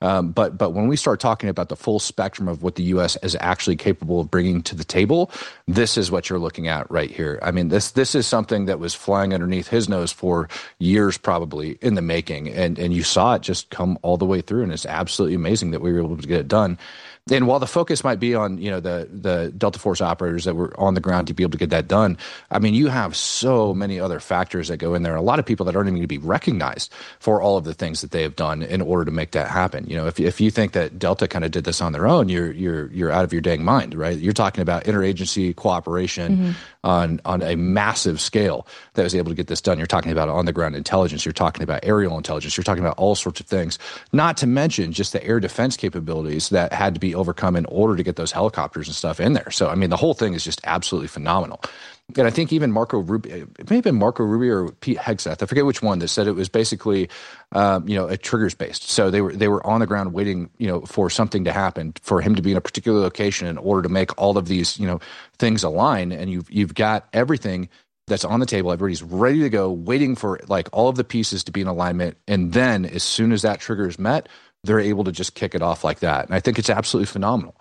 Speaker 21: But when we start talking about the full spectrum of what the U.S. is actually capable of bringing to the table, this is what you're looking at right here. I mean, this is something that was flying underneath his nose for years probably in the making. And you saw it just come all the way through. And it's absolutely amazing that we were able to get it done. And while the focus might be on, the Delta Force operators that were on the ground to be able to get that done, I mean, you have so many other factors that go in there. A lot of people that aren't even going to be recognized for all of the things that they have done in order to make that happen. If you think that Delta kind of did this on their own, you're out of your dang mind, right? You're talking about interagency cooperation on a massive scale that was able to get this done. You're talking about on the ground intelligence. You're talking about aerial intelligence. You're talking about all sorts of things. Not to mention just the air defense capabilities that had to be overcome in order to get those helicopters and stuff in there. So, I mean, the whole thing is just absolutely phenomenal. And I think even Marco Rubio, it may have been Marco Rubio or Pete Hegseth, I forget which one, that said it was basically, a triggers based. So they were on the ground waiting, for something to happen, for him to be in a particular location in order to make all of these, things align. And you've got everything that's on the table. Everybody's ready to go, waiting for like all of the pieces to be in alignment. And then as soon as that trigger is met, they're able to just kick it off like that. And I think it's absolutely phenomenal.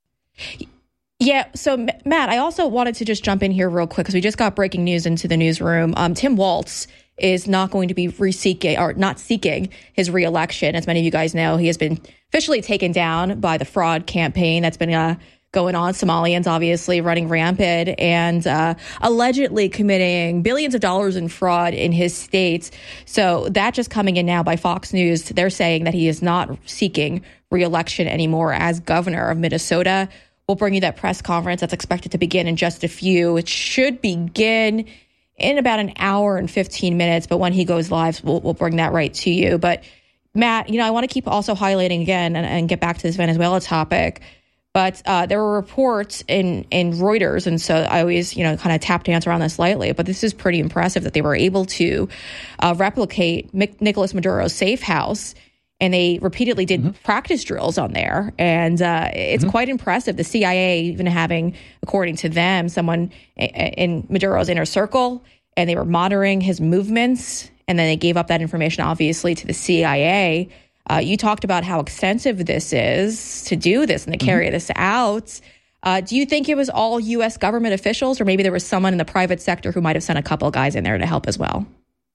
Speaker 10: Yeah. So, Matt, I also wanted to just jump in here real quick because we just got breaking news into the newsroom. Tim Walz is not going to be not seeking his reelection. As many of you guys know, he has been officially taken down by the fraud campaign that's been going on. Somalians obviously running rampant and allegedly committing billions of dollars in fraud in his states. So that just coming in now by Fox News, they're saying that he is not seeking reelection anymore as governor of Minnesota. We'll bring you that press conference that's expected to begin in just a few. It should begin in about an hour and 15 minutes, but when he goes live, we'll bring that right to you. But Matt, I want to keep also highlighting again and get back to this Venezuela topic. But there were reports in Reuters, and so I always, kind of tap dance around this lightly, but this is pretty impressive that they were able to replicate Nicolas Maduro's safe house, and they repeatedly did practice drills on there. And it's quite impressive. The CIA even having, according to them, someone in Maduro's inner circle, and they were monitoring his movements, and then they gave up that information, obviously, to the CIA. You talked about how extensive this is to do this and to carry this out. Do you think it was all U.S. government officials, or maybe there was someone in the private sector who might have sent a couple of guys in there to help as well?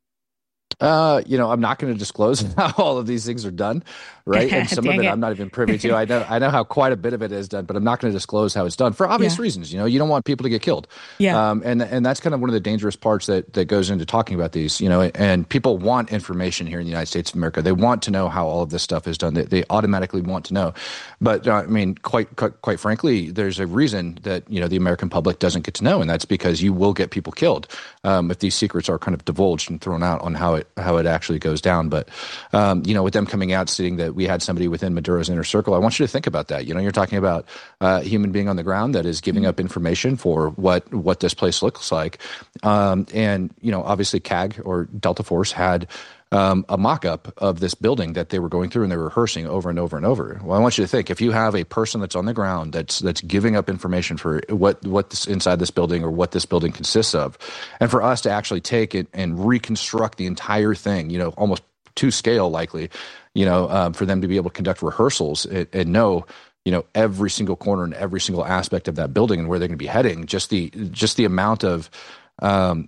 Speaker 21: I'm not going to disclose how all of these things are done, right? And some of it I'm not even privy to. I know how quite a bit of it is done, but I'm not going to disclose how it's done for obvious reasons. You don't want people to get killed. Yeah. And that's kind of one of the dangerous parts that goes into talking about these, and people want information here in the United States of America. They want to know how all of this stuff is done. They automatically want to know. But quite frankly, there's a reason that, the American public doesn't get to know. And that's because you will get people killed if these secrets are kind of divulged and thrown out on how it actually goes down. But, with them coming out stating that we had somebody within Maduro's inner circle, I want you to think about that. You're talking about a human being on the ground that is giving up information for what this place looks like. And obviously CAG or Delta Force had a mock-up of this building that they were going through and they were rehearsing over and over and over. Well, I want you to think, if you have a person that's on the ground that's giving up information for what's inside this building or what this building consists of, and for us to actually take it and reconstruct the entire thing, almost to scale likely, for them to be able to conduct rehearsals and know, every single corner and every single aspect of that building and where they're going to be heading, just the amount of I'm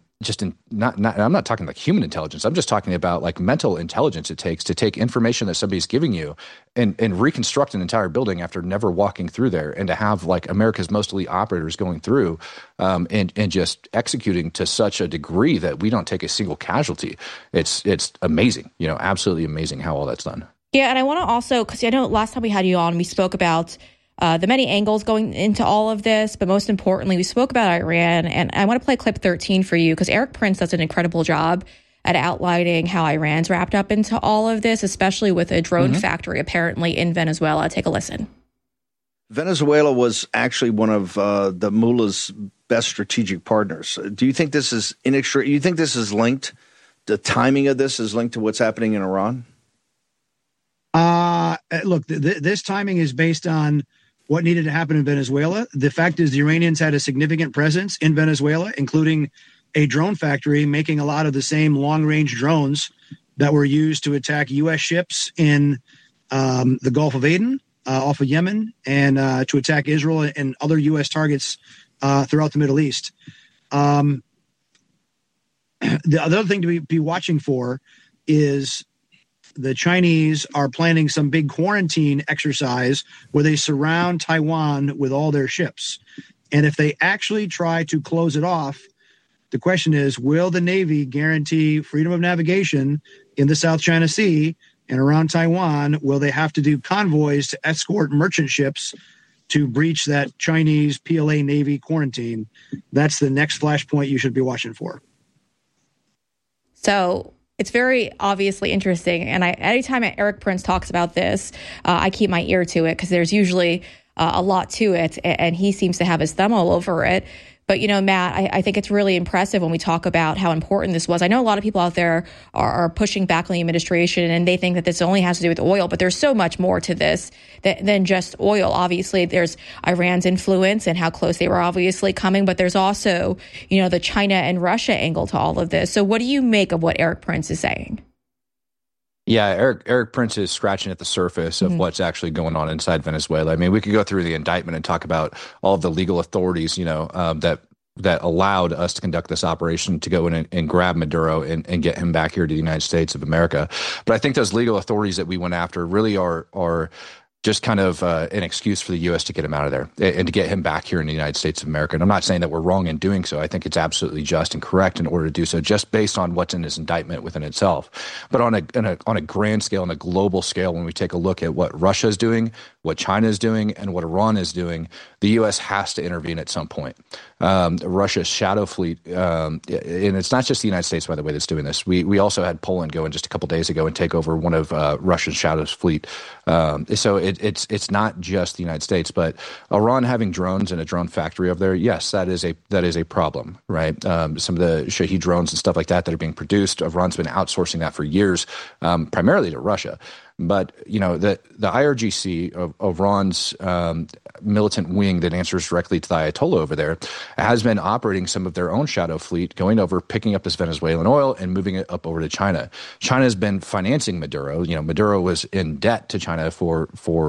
Speaker 21: not talking like human intelligence. I'm just talking about like mental intelligence it takes to take information that somebody's giving you and reconstruct an entire building after never walking through there, and to have like America's most elite operators going through and just executing to such a degree that we don't take a single casualty. It's amazing, absolutely amazing how all that's done.
Speaker 10: Yeah, and I want to also, because I know last time we had you on, we spoke about the many angles going into all of this, but most importantly, we spoke about Iran, and I want to play clip 13 for you because Eric Prince does an incredible job at outlining how Iran's wrapped up into all of this, especially with a drone factory apparently in Venezuela. Take a listen.
Speaker 1: Venezuela was actually one of the mullah's best strategic partners. Do you think this is you think this is linked? The timing of this is linked to what's happening in Iran?
Speaker 22: Look, this timing is based on what needed to happen in Venezuela. The fact is the Iranians had a significant presence in Venezuela, including a drone factory making a lot of the same long-range drones that were used to attack U.S. ships in the Gulf of Aden, off of Yemen, and to attack Israel and other U.S. targets throughout the Middle East. The other thing to be watching for is the Chinese are planning some big quarantine exercise where they surround Taiwan with all their ships. And if they actually try to close it off, the question is, will the Navy guarantee freedom of navigation in the South China Sea and around Taiwan? Will they have to do convoys to escort merchant ships to breach that Chinese PLA Navy quarantine? That's the next flashpoint you should be watching for.
Speaker 10: So it's very obviously interesting. And anytime Erik Prince talks about this, I keep my ear to it because there's usually a lot to it. And he seems to have his thumb all over it. But, Matt, I think it's really impressive when we talk about how important this was. I know a lot of people out there are pushing back on the administration and they think that this only has to do with oil, but there's so much more to this than just oil. Obviously, there's Iran's influence and how close they were obviously coming, but there's also, the China and Russia angle to all of this. So what do you make of what Erik Prince is saying?
Speaker 21: Yeah, Erik Prince is scratching at the surface of what's actually going on inside Venezuela. I mean, we could go through the indictment and talk about all of the legal authorities, that allowed us to conduct this operation to go in and grab Maduro and get him back here to the United States of America. But I think those legal authorities that we went after really are just kind of an excuse for the U.S. to get him out of there and to get him back here in the United States of America. And I'm not saying that we're wrong in doing so. I think it's absolutely just and correct in order to do so, just based on what's in this indictment within itself. But on a grand scale, on a global scale, when we take a look at what Russia is doing, what China is doing, and what Iran is doing, the U.S. has to intervene at some point. Russia's shadow fleet, and it's not just the United States, by the way, that's doing this. We also had Poland go in just a couple days ago and take over one of Russia's shadow fleet. So it's not just the United States, but Iran having drones in a drone factory over there, yes, that is a problem, right? Some of the Shahed drones and stuff like that are being produced, Iran's been outsourcing that for years, primarily to Russia. But, the IRGC of Iran's militant wing that answers directly to the Ayatollah over there has been operating some of their own shadow fleet, going over, picking up this Venezuelan oil and moving it up over to China. China has been financing Maduro. Maduro was in debt to China for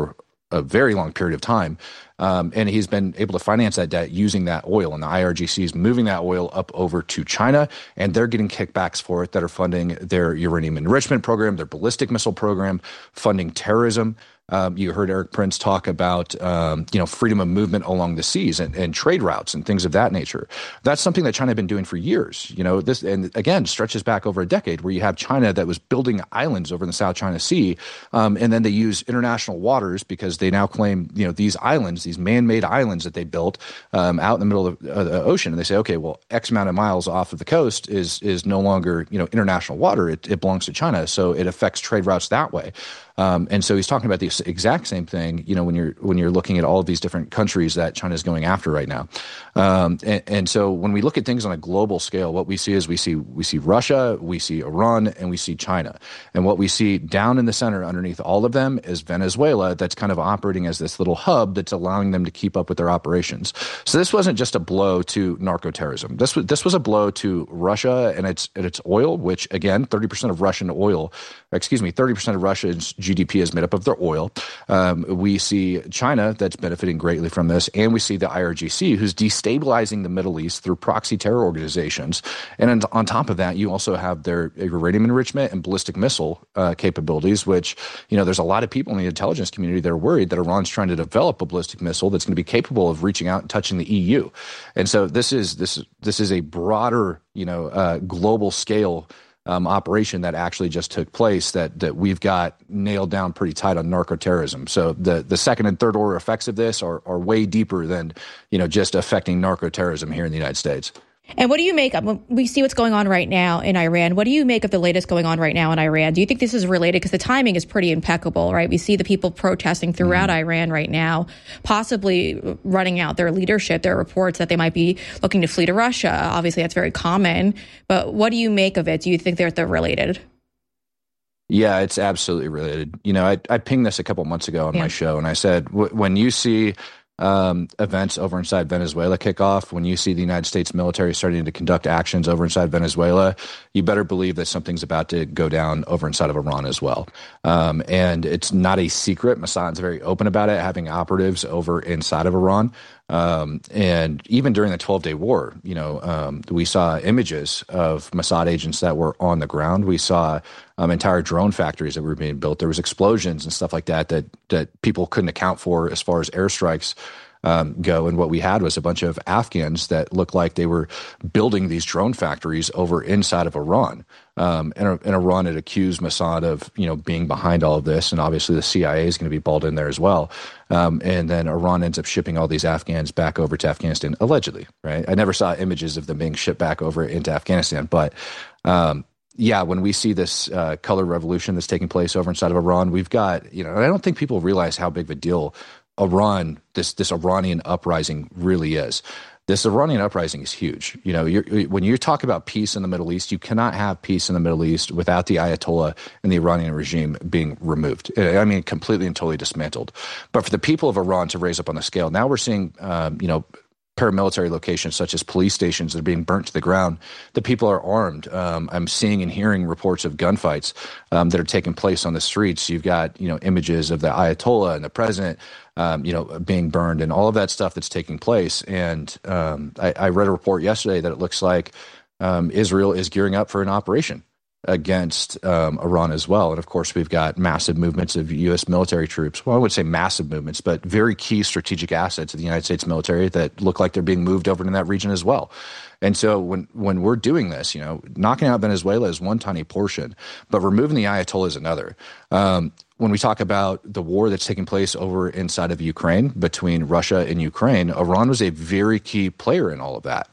Speaker 21: a very long period of time. And he's been able to finance that debt using that oil. And the IRGC is moving that oil up over to China, and they're getting kickbacks for it that are funding their uranium enrichment program, their ballistic missile program, funding terrorism. You heard Erik Prince talk about, freedom of movement along the seas and trade routes and things of that nature. That's something that China had been doing for years. This, and again, stretches back over a decade, where you have China that was building islands over in the South China Sea. And then they use international waters because they now claim, these islands, these man-made islands that they built out in the middle of the ocean. And they say, okay, well, X amount of miles off of the coast is no longer, international water. It belongs to China. So it affects trade routes that way. And so he's talking about the exact same thing, when you're looking at all of these different countries that China is going after right now. And so when we look at things on a global scale, what we see is we see Russia, we see Iran, and we see China. And what we see down in the center underneath all of them is Venezuela, that's kind of operating as this little hub that's allowing them to keep up with their operations. So this wasn't just a blow to narco-terrorism. This was a blow to Russia and its oil, which again, 30% of Russia's GDP is made up of their oil. We see China that's benefiting greatly from this, and we see the IRGC who's destabilizing the Middle East through proxy terror organizations. And on top of that, you also have their uranium enrichment and ballistic missile capabilities, which, there's a lot of people in the intelligence community that are worried that Iran's trying to develop a ballistic missile that's going to be capable of reaching out and touching the EU. And so this is a broader, global scale operation that actually just took place that we've got nailed down pretty tight on narco-terrorism. So the second and third order effects of this are way deeper than, just affecting narco-terrorism here in the United States.
Speaker 10: And what do you make of, when we see what's going on right now in Iran, what do you make of the latest going on right now in Iran? Do you think this is related? Because the timing is pretty impeccable, right? We see the people protesting throughout Iran right now, possibly running out their leadership. There are reports that they might be looking to flee to Russia. Obviously, that's very common. But what do you make of it? Do you think they're related?
Speaker 21: Yeah, it's absolutely related. I pinged this a couple months ago on my show, and I said, when you see events over inside Venezuela kick off, when you see the United States military starting to conduct actions over inside Venezuela, you better believe that something's about to go down over inside of Iran as well. And it's not a secret. Mossad's very open about it, having operatives over inside of Iran. And even during the 12-day war, we saw images of Mossad agents that were on the ground. We saw entire drone factories that were being built. There was explosions and stuff like that people couldn't account for as far as airstrikes go. And what we had was a bunch of Afghans that looked like they were building these drone factories over inside of Iran. And Iran had accused Mossad of, being behind all of this. And obviously the CIA is going to be balled in there as well. And then Iran ends up shipping all these Afghans back over to Afghanistan, allegedly, right? I never saw images of them being shipped back over into Afghanistan. But when we see this color revolution that's taking place over inside of Iran, we've got, and I don't think people realize how big of a deal Iran, this Iranian uprising really is. This Iranian uprising is huge. When you talk about peace in the Middle East, you cannot have peace in the Middle East without the Ayatollah and the Iranian regime being removed. I mean, completely and totally dismantled. But for the people of Iran to raise up on the scale, now we're seeing, paramilitary locations such as police stations that are being burnt to the ground. The people are armed. I'm seeing and hearing reports of gunfights that are taking place on the streets. You've got, images of the Ayatollah and the president, being burned and all of that stuff that's taking place. And I read a report yesterday that it looks like Israel is gearing up for an operation against Iran as well. And of course, we've got massive movements of U.S. military troops. Well, I would say massive movements, but very key strategic assets of the United States military that look like they're being moved over to that region as well. And so when we're doing this, knocking out Venezuela is one tiny portion, but removing the Ayatollah is another. When we talk about the war that's taking place over inside of Ukraine between Russia and Ukraine, Iran was a very key player in all of that.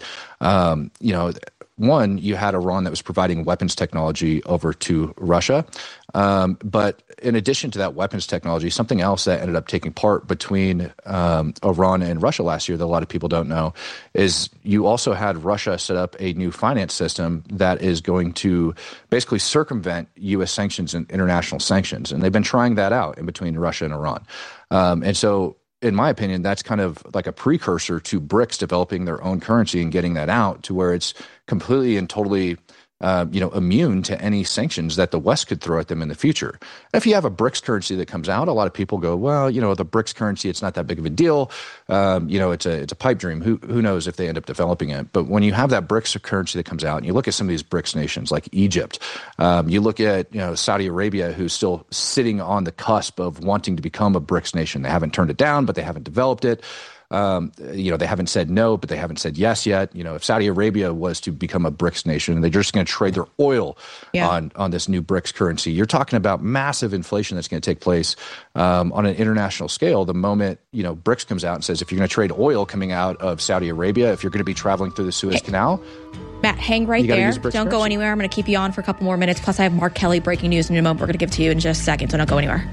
Speaker 21: One, you had Iran that was providing weapons technology over to Russia. But in addition to that weapons technology, something else that ended up taking part between Iran and Russia last year that a lot of people don't know is you also had Russia set up a new finance system that is going to basically circumvent U.S. sanctions and international sanctions. And they've been trying that out in between Russia and Iran. And so, in my opinion, that's kind of like a precursor to BRICS developing their own currency and getting that out to where it's completely and totally, immune to any sanctions that the West could throw at them in the future. If you have a BRICS currency that comes out, a lot of people go, well, the BRICS currency, it's not that big of a deal. It's a pipe dream. Who knows if they end up developing it? But when you have that BRICS currency that comes out, and you look at some of these BRICS nations like Egypt, you look at Saudi Arabia, who's still sitting on the cusp of wanting to become a BRICS nation. They haven't turned it down, but they haven't developed it. They haven't said no, but they haven't said yes yet. If Saudi Arabia was to become a BRICS nation, they're just going to trade their oil on this new BRICS currency. You're talking about massive inflation that's going to take place on an international scale. The moment, BRICS comes out and says, if you're going to trade oil coming out of Saudi Arabia, if you're going to be traveling through the Suez Canal.
Speaker 10: Matt, hang right there. Don't go anywhere. I'm going to keep you on for a couple more minutes. Plus, I have Mark Kelly breaking news in a moment we're going to give to you in just a second, so don't go anywhere.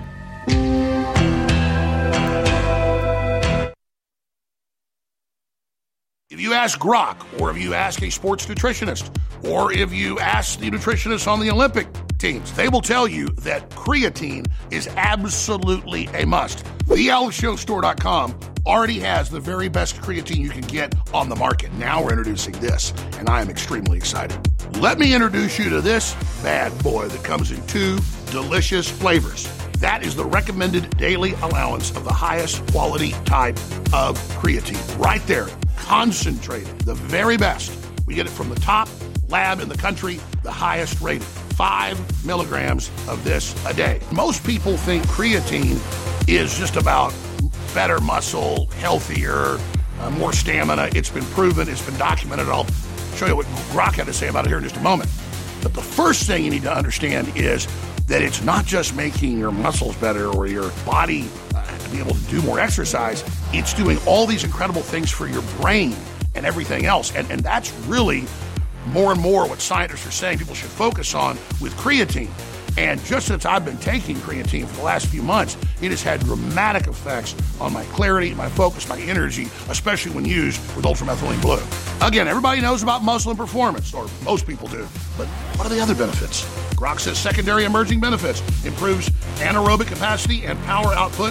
Speaker 7: If you ask Grok, or if you ask a sports nutritionist, or if you ask the nutritionists on the Olympic teams, they will tell you that creatine is absolutely a must. TheAlexJonesStore.com already has the very best creatine you can get on the market. Now we're introducing this, and I am extremely excited. Let me introduce you to this bad boy that comes in 2 delicious flavors. That is the recommended daily allowance of the highest quality type of creatine. Right there, concentrated, the very best. We get it from the top lab in the country, the highest rated. 5 milligrams of this a day. Most people think creatine is just about better muscle, healthier, more stamina. It's been proven, it's been documented. I'll show you what Grok had to say about it here in just a moment. But the first thing you need to understand is that it's not just making your muscles better or your body be able to do more exercise. It's doing all these incredible things for your brain and everything else. And that's really more and more what scientists are saying people should focus on with creatine. And just since I've been taking creatine for the last few months, it has had dramatic effects on my clarity, my focus, my energy, especially when used with ultramethylene blue. Again, everybody knows about muscle and performance, or most people do, but what are the other benefits? Grok says secondary emerging benefits: improves anaerobic capacity and power output,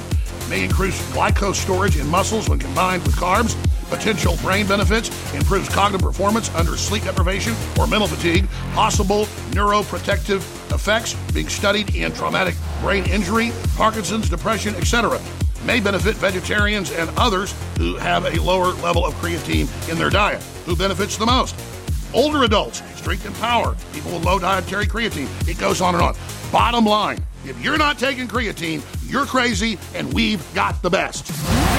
Speaker 7: may increase glycose storage in muscles when combined with carbs. Potential brain benefits: improves cognitive performance under sleep deprivation or mental fatigue. Possible neuroprotective effects being studied in traumatic brain injury, Parkinson's, depression, etc. May benefit vegetarians and others who have a lower level of creatine in their diet. Who benefits the most? Older adults, strength and power, people with low dietary creatine. It goes on and on. Bottom line, if you're not taking creatine, you're crazy, and we've got the best.